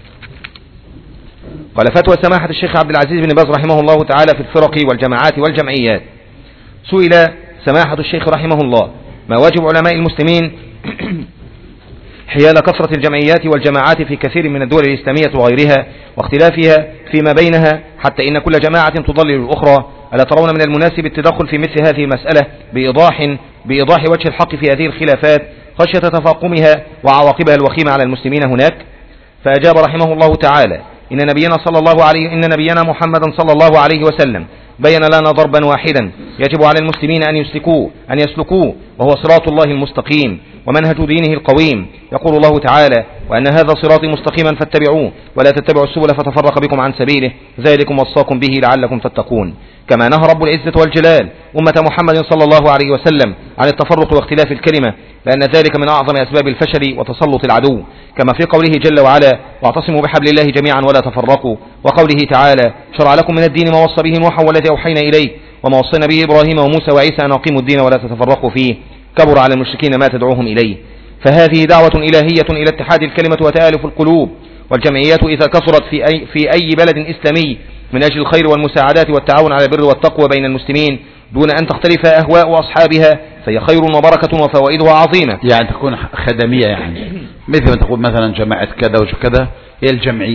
قال: فتوى سماحة الشيخ عبد العزيز بن باز رحمه الله تعالى في الفرق والجماعات والجمعيات. سئل سماحة الشيخ رحمه الله: ما واجب علماء المسلمين حيال كثرة الجمعيات والجماعات في كثير من الدول الإسلامية وغيرها واختلافها فيما بينها، حتى إن كل جماعة تضلل الأخرى؟ ألا ترون من المناسب التدخل في مثل هذه المسألة بإيضاح وجه الحق في هذه الخلافات خشية تفاقمها وعواقبها الوخيمة على المسلمين هناك؟ فأجاب رحمه الله تعالى: إن نبينا محمدا صلى الله عليه وسلم بين لنا ضربا واحدا يجب على المسلمين أن يسلكوه وهو صراط الله المستقيم ومنهج دينه القويم. يقول الله تعالى: وأن هذا صراطي مستقيما فاتبعوه ولا تتبعوا السبل فتفرق بكم عن سبيله ذلكم وصاكم به لعلكم تتقون. كما نهى رب العزة والجلال أمة محمد صلى الله عليه وسلم عن التفرق واختلاف الكلمة، لأن ذلك من أعظم أسباب الفشل وتسلط العدو، كما في قوله جل وعلا: واعتصموا بحبل الله جميعا ولا تفرقوا، وقوله تعالى: شرع لكم من الدين ما وصى به نوحا والذي أوحينا إليه وما وصينا به إبراهيم وموسى وعيسى أن أقيموا الدين ولا تتفرقوا فيه، كبر على المشركين ما تدعوهم إليه. فهذه دعوة إلهية إلى اتحاد الكلمة وتآلف القلوب، والجمعيات إذا كثرت في أي بلد إسلامي من أجل الخير والمساعدات والتعاون على البر والتقوى بين المسلمين دون أن تختلف أهواء أصحابها فهي خير وبركة وفوائدها عظيمة. يعني تكون خدمية، يعني مثل ما تقول مثلا جماعة كذا وكذا، هي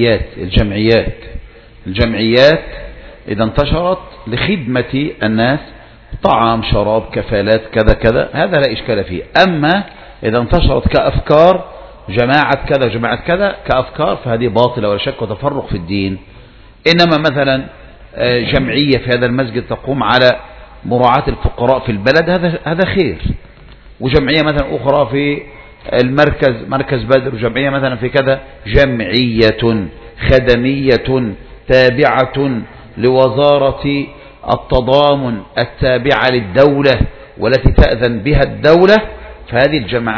الجمعيات إذا انتشرت لخدمة الناس، طعام شراب كفالات كذا كذا، هذا لا إشكال فيه. أما إذا انتشرت كأفكار جماعة كذا وجماعة كذا كأفكار فهذه باطلة ولا شك وتفرق في الدين. إنما مثلا جمعية في هذا المسجد تقوم على مراعاة الفقراء في البلد، هذا خير. وجمعية مثلا أخرى في المركز، مركز بدر، وجمعية مثلا في كذا، جمعية خدمية تابعة لوزارة التضامن التابعة للدولة والتي تأذن بها الدولة، فهذه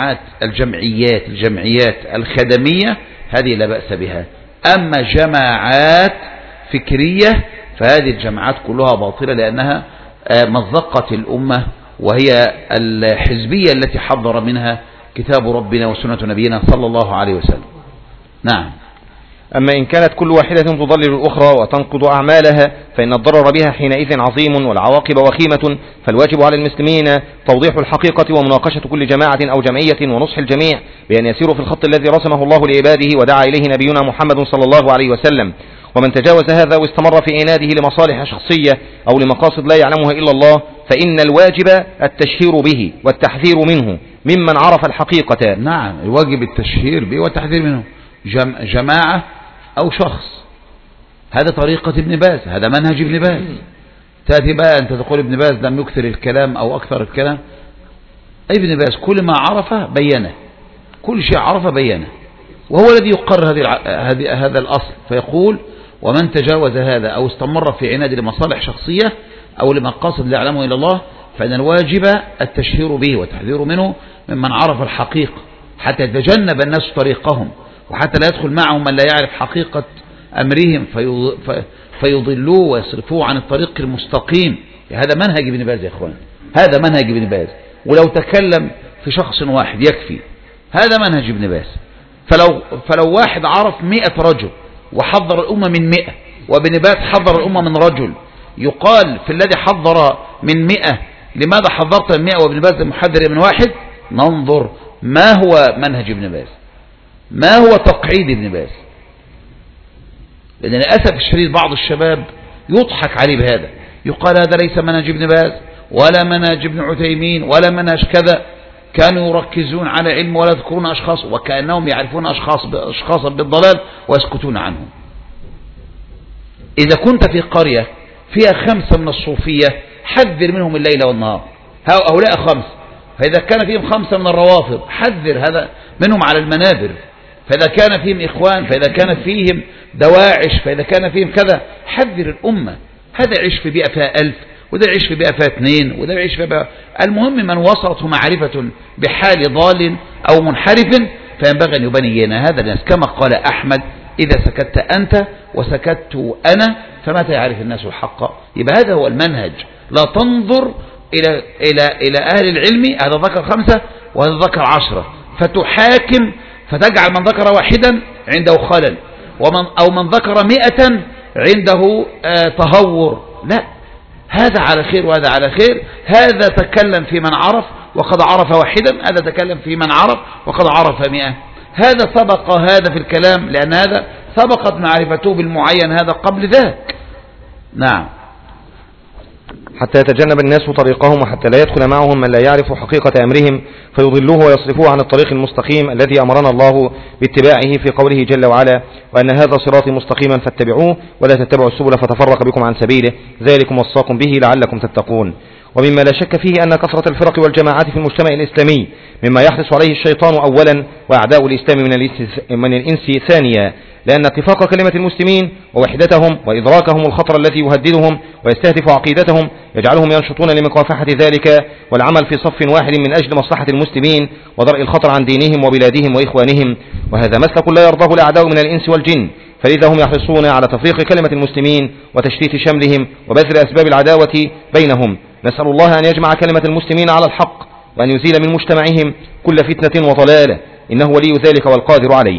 الجمعيات الخدمية هذه لا بأس بها. أما جماعات فكرية فهذه الجماعات كلها باطلة، لأنها مزقت الأمة، وهي الحزبية التي حضر منها كتاب ربنا وسنة نبينا صلى الله عليه وسلم. نعم. أما إن كانت كل واحدة تضلل الأخرى وتنقض أعمالها فإن الضرر بها حينئذ عظيم والعواقب وخيمة، فالواجب على المسلمين توضيح الحقيقة ومناقشة كل جماعة أو جمعية ونصح الجميع بأن يسيروا في الخط الذي رسمه الله لعباده ودعا إليه نبينا محمد صلى الله عليه وسلم. ومن تجاوز هذا واستمر في عناده لمصالح شخصية أو لمقاصد لا يعلمها إلا الله فإن الواجب التشهير به والتحذير منه ممن عرف الحقيقة. نعم، الواجب التشهير به والتحذير منه. جماعة أو شخص، هذا طريقة ابن باز، هذا منهج ابن باز. تأتي بقى أنت تقول ابن باز لم يكثر الكلام أو أكثر الكلام. ابن باز كل ما عرفه بينه، كل شيء عرفه بينه، وهو الذي يقرر هذا الأصل، فيقول: ومن تجاوز هذا أو استمر في عناد لمصالح شخصية أو لمقاصد لا يعلمه إلا الله فإن الواجب التشهير به والتحذير منه ممن عرف الحقيقة، حتى يتجنب الناس طريقهم، وحتى لا يدخل معهم من لا يعرف حقيقة أمرهم فيضلوه ويصرفوه عن الطريق المستقيم. هذا منهج ابن باز يا إخوان، هذا منهج ابن باز. ولو تكلم في شخص واحد يكفي، هذا منهج ابن باز. فلو واحد عرف 100 رجل وحضر الأمة من 100، وابن باز حضر الأمة من رجل، يقال في الذي حضر من 100 لماذا حضرت من 100 وابن باز محذر من واحد؟ ننظر ما هو منهج ابن باز، ما هو تقعيد ابن باز. لأن للأسف الشديد بعض الشباب يضحك عليه بهذا، يقال هذا ليس منهج ابن باز ولا منهج ابن عثيمين ولا منهج كذا، كانوا يركزون على علم ولا يذكرون أشخاص، وكأنهم يعرفون أشخاصا بالضلال ويسكتون عنهم. إذا كنت في قرية فيها 5 من الصوفية حذر منهم الليل والنهار، هؤلاء 5، فإذا كان فيهم 5 من الروافض حذر هذا منهم على المنابر، فإذا كان فيهم إخوان، فإذا كان فيهم دواعش، فإذا كان فيهم كذا، حذر الأمة. هذا يعيش في بيئة فيها 1000، وده يعيش في بيئة فيها 2، وده يعيش في بيئة. المهم من وصلته معرفة بحال ضال أو منحرف فينبغي أن يبين هذا الناس، كما قال أحمد: إذا سكت أنت وسكت أنا فمتى يعرف الناس الحق؟ يبقى هذا هو المنهج. لا تنظر إلى أهل العلم، هذا ذكر 5 وهذا ذكر 10، فتحاكم فتجعل من ذكر واحدا عنده خلل، أو من ذكر 100 عنده تهور. لا، هذا على خير وهذا على خير. هذا تكلم في من عرف وقد عرف واحدا، هذا تكلم في من عرف وقد عرف 100. هذا سبق هذا في الكلام، لأن هذا سبقت معرفته بالمعين هذا قبل ذاك. نعم. حتى يتجنب الناس طريقهم، وحتى لا يدخل معهم من لا يعرف حقيقة أمرهم فيضلوه ويصرفوه عن الطريق المستقيم الذي أمرنا الله باتباعه في قوله جل وعلا: وأن هذا صراطي مستقيما فاتبعوه ولا تتبعوا السبل فتفرق بكم عن سبيله ذلكم وصاكم به لعلكم تتقون. ومما لا شك فيه أن كثرة الفرق والجماعات في المجتمع الإسلامي مما يحرص عليه الشيطان أولا وأعداء الإسلام من الإنس ثانيا، لأن اتفاق كلمة المسلمين ووحدتهم وإدراكهم الخطر الذي يهددهم ويستهدف عقيدتهم يجعلهم ينشطون لمكافحة ذلك والعمل في صف واحد من أجل مصلحة المسلمين ودرء الخطر عن دينهم وبلادهم وإخوانهم. وهذا مسلك لا يرضاه الأعداء من الإنس والجن، فلذا هم يحرصون على تفريق كلمة المسلمين وتشتيت شملهم وبذل أسباب العداوة بينهم. نسأل الله أن يجمع كلمة المسلمين على الحق وأن يزيل من مجتمعهم كل فتنة وضلالة، إنه ولي ذلك والقادر عليه.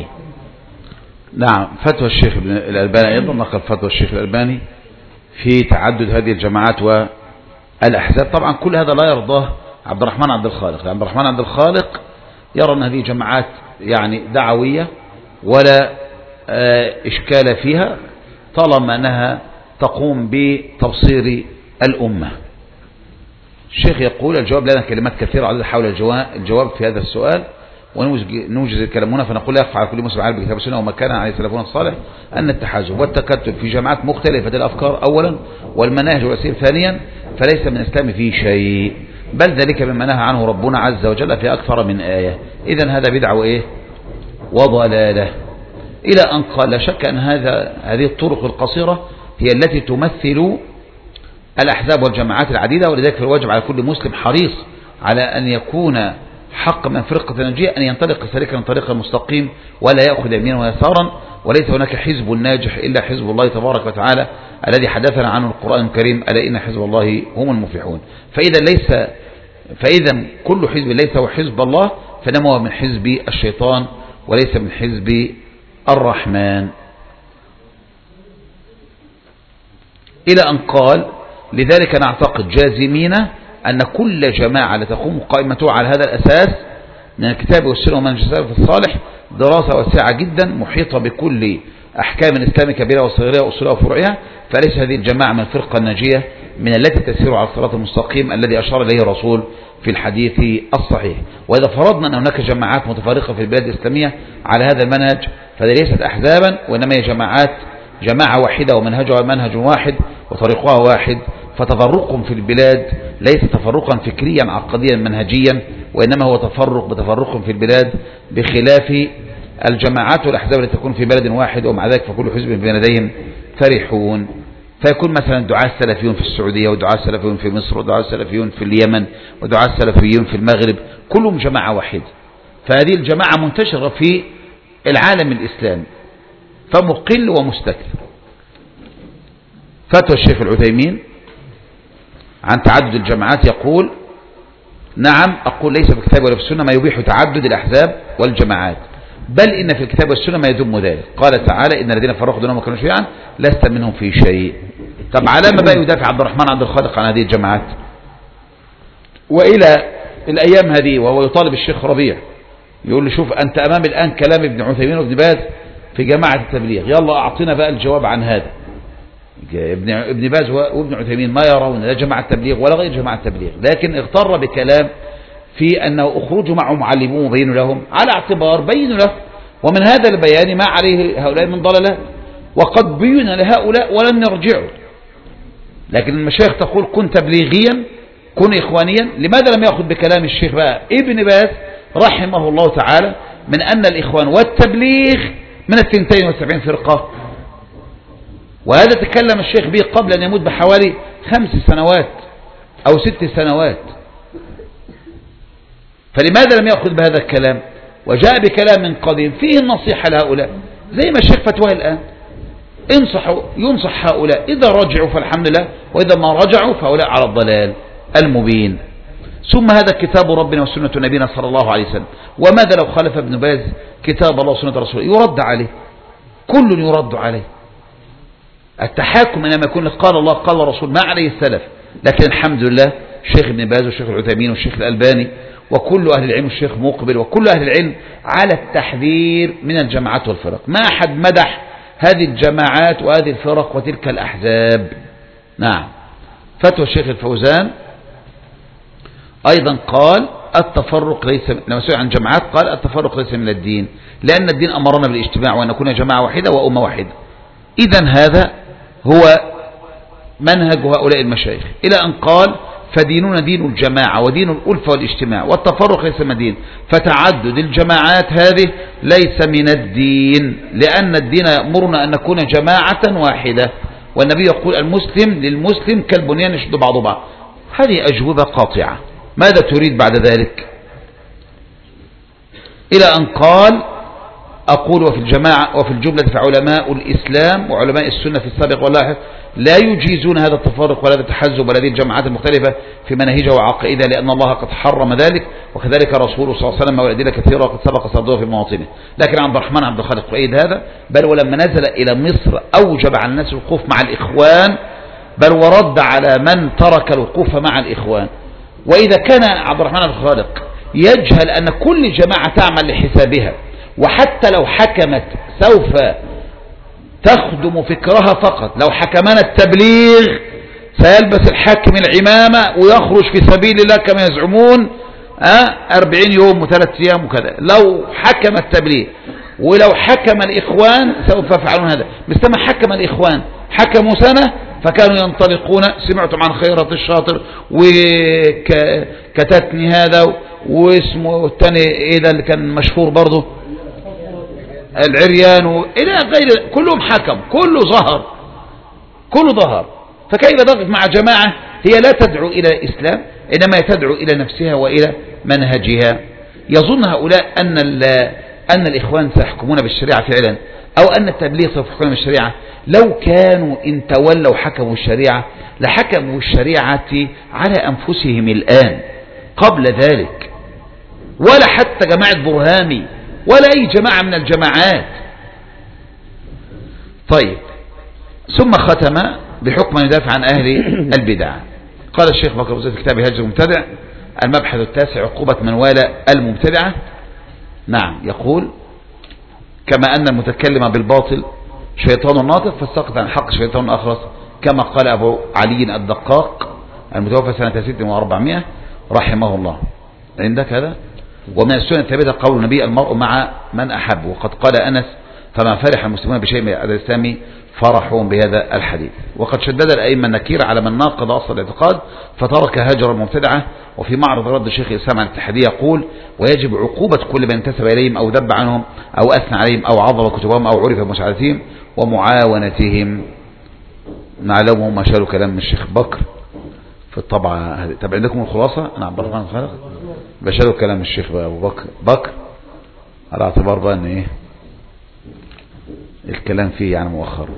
نعم. فتوى الشيخ الألباني أيضا نقل فتوى الشيخ الألباني في تعدد هذه الجماعات والأحزاب. طبعا كل هذا لا يرضاه عبد الرحمن عبد الخالق. عبد الرحمن عبد الخالق يرى أن هذه جماعات يعني دعوية ولا إشكال فيها طالما أنها تقوم بتبصير الأمة. الشيخ يقول: الجواب لنا كلمات كثيرة عدد حول الجواب في هذا السؤال، ونوجز الكلام هنا فنقول: لا يخفى على كل مسلم عارف بكتاب السنة وما كان عليه سلفنا الصالح أن التحازب والتكتل في جماعات مختلفة الأفكار أولا والمناهج والأسير ثانيا فليس من الإسلام فيه شيء، بل ذلك مما نهى عنه ربنا عز وجل في أكثر من آية. إذن هذا بدعة وإيه وضلالة. إلى أن قال: لا شك أن هذه الطرق القصيرة هي التي تمثل الأحزاب والجماعات العديدة، ولذلك الواجب على كل مسلم حريص على أن يكون حق من فرقة الناجية أن ينطلق سالكا طريقا مستقيم ولا يأخذ يمينا ويسارا، وليس هناك حزب ناجح إلا حزب الله تبارك وتعالى الذي حدثنا عنه القرآن الكريم: ألا إن حزب الله هم المفلحون. فإذا كل حزب ليس هو حزب الله فإنما هو من حزب الشيطان وليس من حزب الرحمن. إلى أن قال: لذلك نعتقد جازمين أن كل جماعة لتقوم قائمتها على هذا الأساس من الكتاب والسنة ومنهج السلف الصالح دراسة واسعة جدا محيطة بكل أحكام الإسلام كبيرة وصغيرة وأصولها وفروعها، فليس هذه الجماعة من الفرقة الناجية من التي تسير على الصراط المستقيم الذي أشار إليه الرسول في الحديث الصحيح. وإذا فرضنا أن هناك جماعات متفرقة في البلاد الإسلامية على هذا المنهج فهذه ليست أحزابا وإنما هي جماعة واحدة ومنهجها منهج واحد وطريقها واحد، فتفرقهم في البلاد ليس تفرقا فكريا عقديا منهجيا وإنما هو تفرق في البلاد بخلاف الجماعات والأحزاب التي تكون في بلد واحد، ومع ذلك فكل حزب بين لديهم فرحون. فيكون مثلا دعاة السلفيون في السعودية ودعاة السلفيون في مصر ودعاة السلفيون في اليمن ودعاة السلفيون في المغرب، كلهم جماعة واحدة. فهذه الجماعة منتشرة في العالم الإسلامي فمقل ومستكثر. فتوى الشيخ العثيمين عن تعدد الجماعات يقول: نعم، أقول ليس في الكتاب ولا في السنة ما يبيح تعدد الأحزاب والجماعات، بل إن في الكتاب والسنة ما يذم ذلك. قال تعالى: إن الذين فرقوا دينهم وكانوا شيعا لست منهم في شيء. طب على ما بقى يدافع عبد الرحمن عبد الخالق عن هذه الجماعات؟ وإلى الأيام هذه وهو يطالب الشيخ ربيع يقول له: شوف أنت أمام الآن كلام ابن عثيمين وابن باز في جماعة التبليغ، يلا أعطينا بقى الجواب عن هذا. ابن باز وابن عثيمين ما يرون لا جماعة تبليغ ولا غير جماعة تبليغ، لكن اغتر بكلام في أنه أخرجوا معهم معلمون وبينوا لهم على اعتبار بينوا له، ومن هذا البيان ما عليه هؤلاء من ضلالات، وقد بين لهؤلاء ولن يرجعوا. لكن المشايخ تقول: كن تبليغيا كن إخوانيا. لماذا لم يأخذ بكلام الشيخ بقى ابن باز رحمه الله تعالى من أن الإخوان والتبليغ من 72 فرقة؟ وهذا تكلم الشيخ به قبل أن يموت بحوالي 5 سنوات أو 6 سنوات. فلماذا لم يأخذ بهذا الكلام وجاء بكلام قديم فيه النصيحة لهؤلاء زي ما الشيخ فتواه الآن؟ ينصح هؤلاء، إذا رجعوا فالحمد لله، وإذا ما رجعوا فهؤلاء على الضلال المبين. ثم هذا كتاب ربنا وسنة نبينا صلى الله عليه وسلم، وماذا لو خالف ابن باز كتاب الله وسنة رسوله؟ يرد عليه، كل يرد عليه. التحاكم إنما يكون قال الله قال الرسول ما عليه السلف. لكن الحمد لله الشيخ ابن باز والشيخ العثيمين والشيخ الألباني وكل أهل العلم والشيخ مقبل وكل أهل العلم على التحذير من الجماعات والفرق. ما أحد مدح هذه الجماعات وهذه الفرق وتلك الأحزاب. نعم. فتوى الشيخ الفوزان أيضا قال التفرق ليس، لما سئل عن جماعات قال التفرق ليس من الدين، لأن الدين أمرنا بالاجتماع وأن نكون جماعة واحدة وأمة واحدة. إذن هذا هو منهج هؤلاء المشايخ، إلى أن قال فديننا دين الجماعة ودين الألفة والاجتماع، والتفرق ليس من الدين، فتعدد الجماعات هذه ليس من الدين، لأن الدين يأمرنا أن نكون جماعة واحدة، والنبي يقول المسلم للمسلم كالبنيان يشد بعضه بعض. هذه أجوبة قاطعة. ماذا تريد بعد ذلك؟ إلى أن قال أقول وفي الجماعة وفي الجملة فعلماء الإسلام وعلماء السنة في السابق واللاحق لا يجيزون هذا التفرق ولا هذا التحزب ولا هذه الجماعات المختلفة في مناهجها وعقائدها، لأن الله قد حرم ذلك، وكذلك رسوله صلى الله عليه وسلم وأدلة كثيرة وقد سبق صدوها في مواطنه. لكن عبد الرحمن عبد الخالق قيد هذا، بل ولما نزل إلى مصر أوجب على الناس الوقوف مع الإخوان، بل ورد على من ترك الوقوف مع الإخوان. وإذا كان عبد الرحمن عبد الخالق يجهل أن كل جماعة تعمل لحسابها، وحتى لو حكمت سوف تخدم فكرها فقط، لو حكمنا التبليغ سيلبس الحاكم العمامة ويخرج في سبيل الله كما يزعمون 40 يوم و3 أيام وكذا، لو حكم التبليغ. ولو حكم الإخوان سوف يفعلون هذا، مثلما حكم الإخوان حكموا سنة فكانوا ينطلقون، سمعتم عن خيرة الشاطر وكتتني هذا واسمه الثاني ايه ده اللي كان مشهور برضه العريان إلى غير، كلهم حكم، كله ظهر. فكيف تقف مع جماعة هي لا تدعو إلى الإسلام، إنما تدعو إلى نفسها وإلى منهجها؟ يظن هؤلاء أن الإخوان سيحكمون بالشريعة فعلا، أو أن التبليغ سوف يحكمون بالشريعة. لو كانوا إن تولوا حكموا الشريعة لحكموا الشريعة على أنفسهم الآن قبل ذلك، ولا حتى جماعة برهامي ولا أي جماعة من الجماعات. طيب، ثم ختم بحكم يدافع عن أهل البدع. قال الشيخ بكر أبو زيد في كتابه هجر المبتدع المبحث التاسع عقوبة من والى المبتدعة. نعم، يقول كما أن المتكلم بالباطل شيطان ناطق فالساقط عن الحق شيطان أخرس، كما قال أبو علي الدقاق المتوفى سنة 6 و400 رحمه الله. عندك هذا؟ ومن السنة الثابتة قول النبي المرء مع من أحب، وقد قال أنس فما فرح المسلمون بشيء من الإسلام فرحهم بهذا الحديث. وقد شدد الأئمة النكير على من ناقض أصل الاعتقاد فترك هجر المبتدعة. وفي معرض رد الشيخ الإسلام عن التحدي يقول ويجب عقوبة كل من انتسب إليهم أو ذب عنهم أو أثنى عليهم أو عظم كتبهم أو عرف بمساعدتهم ومعاونتهم. نعلمهم ما شالوا كلام من الشيخ بكر في الطبعة هذه. طب عندكم الخلاصة؟ أنا عبد الرحمن الخالق بشالوا كلام الشيخ أبو بكر على اعتبار بقى أن إيه الكلام فيه يعني مؤخر.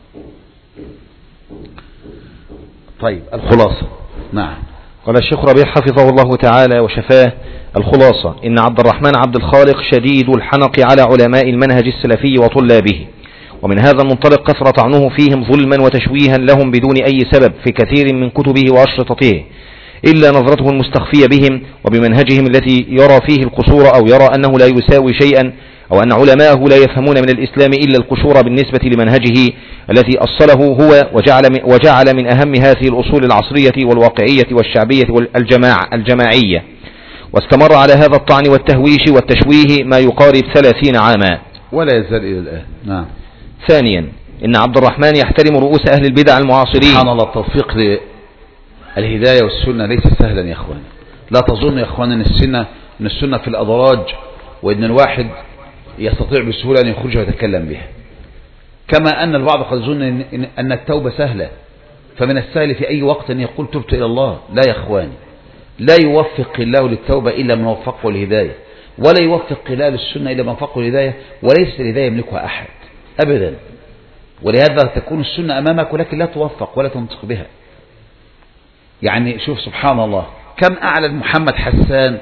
طيب الخلاصة. نعم. قال الشيخ ربيع حفظه الله تعالى وشفاه: الخلاصة إن عبد الرحمن عبد الخالق شديد الحنق على علماء المنهج السلفي وطلابه، ومن هذا المنطلق كثر طعنه فيهم ظلما وتشويها لهم بدون أي سبب في كثير من كتبه وأشرطته، إلا نظرته المستخفية بهم وبمنهجهم التي يرى فيه القصور أو يرى أنه لا يساوي شيئا، أو أن علماءه لا يفهمون من الإسلام إلا القشور بالنسبة لمنهجه التي أصله هو وجعل من أهم هذه الأصول العصرية والواقعية والشعبية الجماعية، واستمر على هذا الطعن والتهويش والتشويه ما يقارب 30 عاما ولا يزال إلى الآن. نعم. ثانيا إن عبد الرحمن يحترم رؤوس أهل البدع المعاصرين. سبحان الله، التوفيق للهداية والسنة ليس سهلا يا أخوان. لا تظن يا أخوان أن السنة في الأدراج، وأن الواحد يستطيع بسهولة أن يخرج ويتكلم بها، كما أن البعض قد يظن أن التوبة سهلة، فمن السهل في أي وقت أن يقول تبت إلى الله. لا يا أخواني، لا يوفق الله للتوبة إلا من وفقه للهداية، ولا يوفق الله للسنة إلا من وفقه للهداية، وليس الهداية يملكها أحد أبدا. ولهذا تكون السنة أمامك ولكن لا توفق ولا تنطق بها. يعني شوف سبحان الله، كم أعلن محمد حسان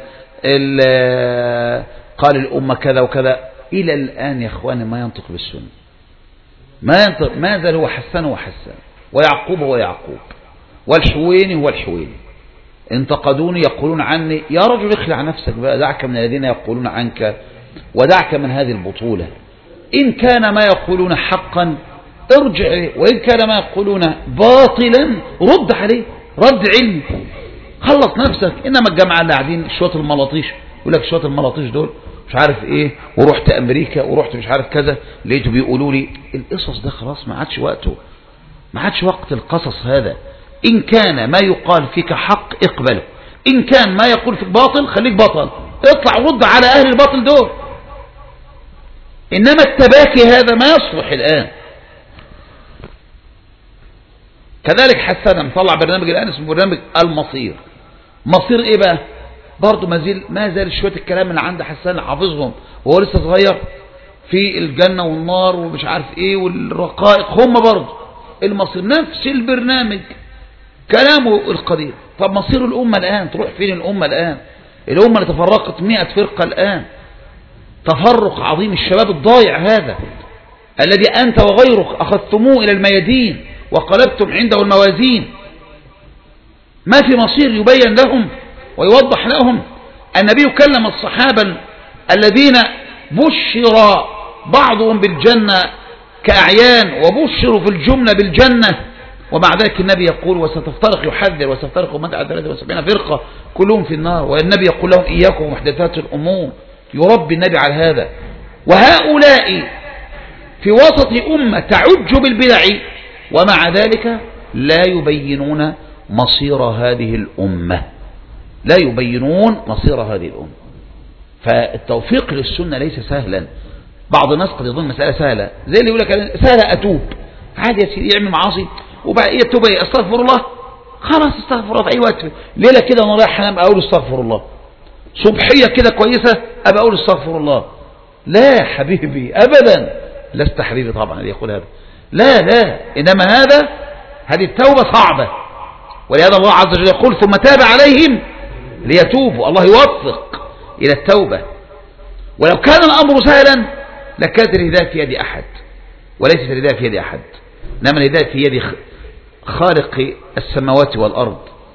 قال الأمة كذا وكذا، إلى الآن يا أخواني ما ينطق بالسنة، ما ينطق. ما زال هو حسان وحسان، ويعقوب هو يعقوب، والحويني هو الحويني. انتقدوني يقولون عني، يا رجل اخلع نفسك بقى، دعك من الذين يقولون عنك ودعك من هذه البطولة. إن كان ما يقولون حقا ارجع، وإن كان ما يقولون باطلا رد عليه، رد علمي، خلص نفسك. إنما الجامعة اللي قاعدين شوية الملاطيش، يقول لك شوية الملاطيش دول مش عارف ايه، ورحت امريكا ورحت مش عارف كذا، لقيته بيقولوا لي القصص ده خلاص ما عادش وقته، ما عادش وقت القصص هذا. ان كان ما يقال فيك حق اقبله، ان كان ما يقول فيك باطل خليك بطل، اطلع ورد على اهل الباطل دول. انما التباكي هذا ما يصلح الان. كذلك حسنا مطلع برنامج الان اسمه برنامج المصير. مصير ايه بقى؟ برضه ما زال شويه الكلام اللي عند حسان حافظهم وهو لسه صغير في الجنه والنار ومش عارف ايه والرقائق، هم برضه المصير نفس البرنامج كلامه القديم. طب مصير الامه الان تروح فين؟ الامه الان، الامه اللي تفرقت 100 فرقه الان، تفرق عظيم. الشباب الضايع هذا الذي انت وغيرك اخذتموه الى الميادين وقلبتم عنده الموازين، ما في مصير يبين لهم ويوضح لهم. النبي كلم الصحابة الذين بشر بعضهم بالجنة كأعيان وبشروا في الجملة بالجنة، ومع ذلك النبي يقول وستفترق، يحذر وستفترق أمتي 73 فرقة كلهم في النار، والنبي يقول لهم إياكم ومحدثات الأمور، يربي النبي على هذا. وهؤلاء في وسط أمة تعج بالبدع ومع ذلك لا يبينون مصير هذه الأمة، لا يبينون مصير هذه الأمة. فالتوفيق للسنة ليس سهلا. بعض الناس قد يظن مسألة سهلة، زي اللي يقول لك سهلة أتوب، عادي يا سيدي يعمل معاصي وبعد يتوب استغفر الله، خلاص استغفر الله في أي وقت، ليلة كده أنا رايح أنام أقول استغفر الله، صبحية كده كويسة أبقى أقول استغفر الله. لا حبيبي أبدا، لست حبيبي طبعا اللي يقول هذا، لا لا، إنما هذه التوبة صعبة، ولهذا الله عز وجل يقول ثم تاب عليهم ليتوبوا. الله يوفق إلى التوبة. ولو كان الأمر سهلا لكانت الهداية في يد أحد، وليست الهداية في يد أحد، إنما الهداية في يد خالق السماوات والأرض،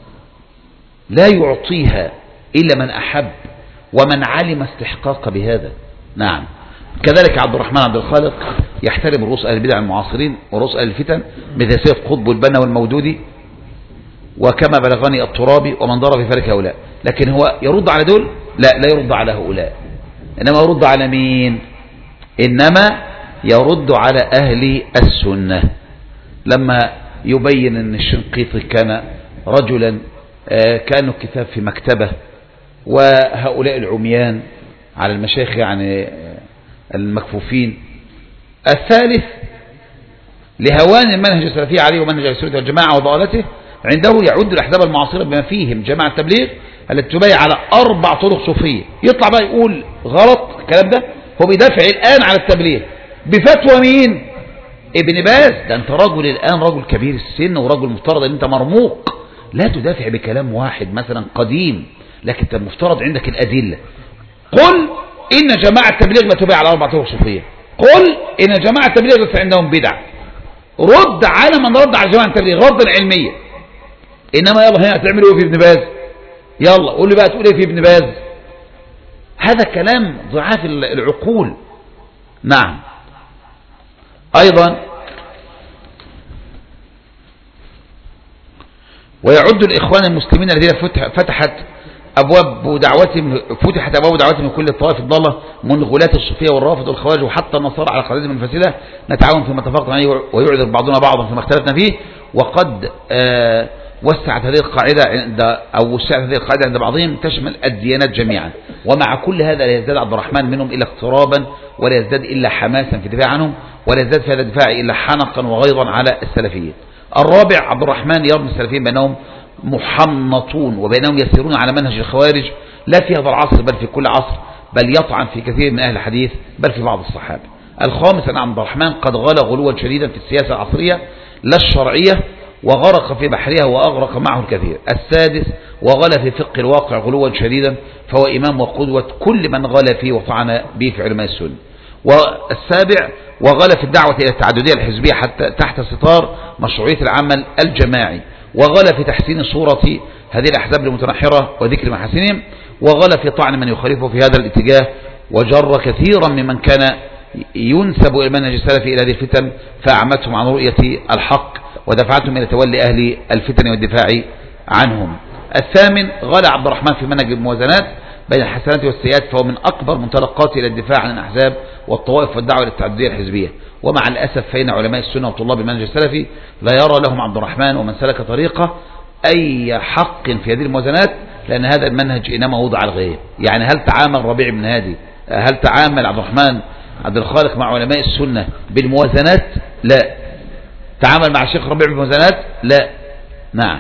لا يعطيها إلا من أحب ومن علم استحقاق بهذا. نعم. كذلك عبد الرحمن عبد الخالق يحترم رؤوس أهل البدع المعاصرين ورؤوس أهل الفتن مثل سيد قطب والبنا والمودودي، وكما بلغني الترابي ومن ضرب في فلك هؤلاء. لكن هو يرد على دول؟ لا يرد على هؤلاء، إنما يرد على مين؟ إنما يرد على أهل السنة. لما يبين أن الشنقيطي كان رجلا كانوا كتاب في مكتبة، وهؤلاء العميان على المشايخ يعني المكفوفين. الثالث لهوان المنهج السلفي عليه ومنهج السنة والجماعة وضالته، عنده يعد الأحزاب المعاصرة بما فيهم جماعة التبليغ التي تبايع على 4 طرق صوفية. يطلع بقى يقول غلط الكلام ده، هو بيدافع الآن على التبليغ بفتوى مين؟ ابن باز. ده انت رجل الآن، رجل كبير السن ورجل مفترض ان انت مرموق، لا تدافع بكلام واحد مثلا قديم، لكن انت المفترض عندك الأدلة. قل إن جماعة التبليغ لا تبايع على 4 طرق صوفية، قل إن جماعة التبليغ ليس عندهم بدع، رد على من رد على جماعة التبليغ ردا علميا. إنما يلا هنا هتعملوا ايه في ابن باز؟ يلا قول لي بقى تقول ايه في ابن باز؟ هذا كلام ضعاف العقول. نعم. أيضا ويعد الإخوان المسلمين الذين فتحت أبواب دعوتهم من كل الطوائف الضالة من غلاة الصوفية والرافض والخوارج وحتى النصارى على قاعدتهم المنفصلة، نتعاون فيما اتفقنا عليه ويعذر بعضنا بعضا فيما اختلفنا فيه. وقد وسعت هذه القاعدة عند بعضهم تشمل الديانات جميعا. ومع كل هذا لا يزداد عبد الرحمن منهم إلا اقترابا، ولا يزداد إلا حماسا في الدفاع عنهم، ولا يزداد في هذا الدفاع إلا حنقا وغيظا على السلفيين. الرابع عبد الرحمن يرمي السلفيين بأنهم محنطون وبأنهم يسيرون على منهج الخوارج، لا في هذا العصر بل في كل عصر، بل يطعن في كثير من أهل الحديث بل في بعض الصحابة. الخامس أن عبد الرحمن قد غلى غلوا شديدا في السياسة العصرية لا الشرعية، وغرق في بحرها وأغرق معه الكثير. السادس وغلى في فقه الواقع غلوا شديدا، فهو إمام وقدوة كل من غلى فيه وطعن به في علماء السنة. والسابع وغلى في الدعوة إلى التعددية الحزبية حتى تحت ستار مشروعية العمل الجماعي، وغلى في تحسين صورة هذه الأحزاب المتنحرة وذكر محاسنهم، وغلى في طعن من يخالفه في هذا الاتجاه، وجر كثيرا ممن كان ينسب إلى المنهج السلفي إلى هذه الفتن فأعمتهم عن رؤية الحق ودفعتهم إلى تولي أهل الفتن والدفاع عنهم. الثامن غلا عبد الرحمن في منهج الموازنات بين الحسنات والسيئات، فهو من أكبر منطلقاته إلى الدفاع عن الأحزاب والطوائف والدعوة للتعددية الحزبية. ومع الأسف فإن علماء السنة وطلاب المنهج السلفي لا يرى لهم عبد الرحمن ومن سلك طريقه أي حق في هذه الموازنات، لأن هذا المنهج إنما وضع الغيب. يعني هل تعامل ربيع بن هادي، هل تعامل عبد الرحمن عبد الخالق مع علماء السنة بالموازنات؟ لا. تعامل مع الشيخ ربيع بالموازنات؟ لا. نعم.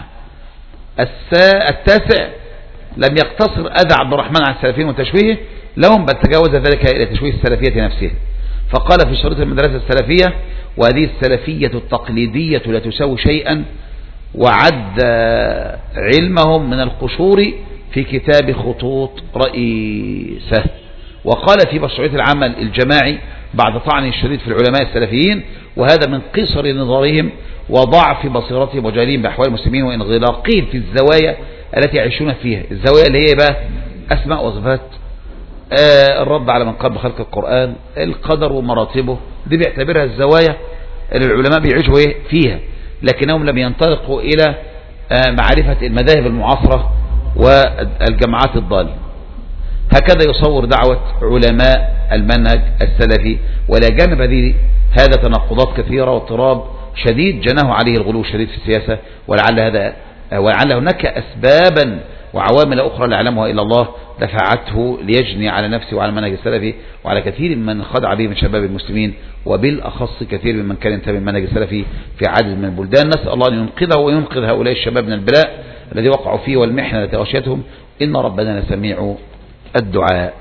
التاسع لم يقتصر أذى عبد الرحمن على السلفيين وتشويهه لهم، بل تجاوز ذلك إلى تشويه السلفية نفسها، فقال في شروط المدرسة السلفية: وهذه السلفية التقليدية لا تساوي شيئا، وعد علمهم من القشور في كتاب خطوط رئيسة. وقال في مشروعية العمل الجماعي بعد طعن الشديد في العلماء السلفيين، وهذا من قصر نظرهم وضعف بصيرتهم وجهلهم بأحوال المسلمين وانغلاقهم في الزوايا التي يعيشون فيها. الزوايا اللي هي بقى أسماء وصفات، الرد على من قال بخلق القرآن، القدر ومراتبه، دي بيعتبرها الزوايا اللي العلماء بيعيشوا فيها، لكنهم لم ينطلقوا إلى معرفة المذاهب المعاصرة والجماعات الضالة. هكذا يصور دعوة علماء المنهج السلفي، ولا جانب هذا تناقضات كثيرة واضطراب شديد جناه عليه الغلو الشديد في السياسة، ولعل هناك أسبابا وعوامل أخرى لا يعلمها إلا الله دفعته ليجني على نفسه وعلى المنهج السلفي وعلى كثير من خدع به من شباب المسلمين، وبالأخص كثير ممن كان ينتمي المنهج السلفي في عدد من البلدان. نسأل الله أن ينقذه وينقذ هؤلاء الشباب من البلاء الذي وقعوا فيه والمحنة التي غشيتهم، إن ربنا لسميع الدعاء.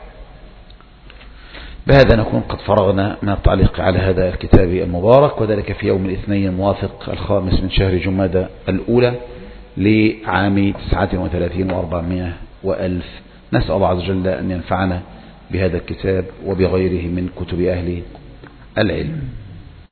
بهذا نكون قد فرغنا من التعليق على هذا الكتاب المبارك، وذلك في يوم الاثنين الموافق 5 من شهر جمادى الأولى لعام 39 و400 وألف. نسأل الله عز وجل أن ينفعنا بهذا الكتاب وبغيره من كتب أهل العلم.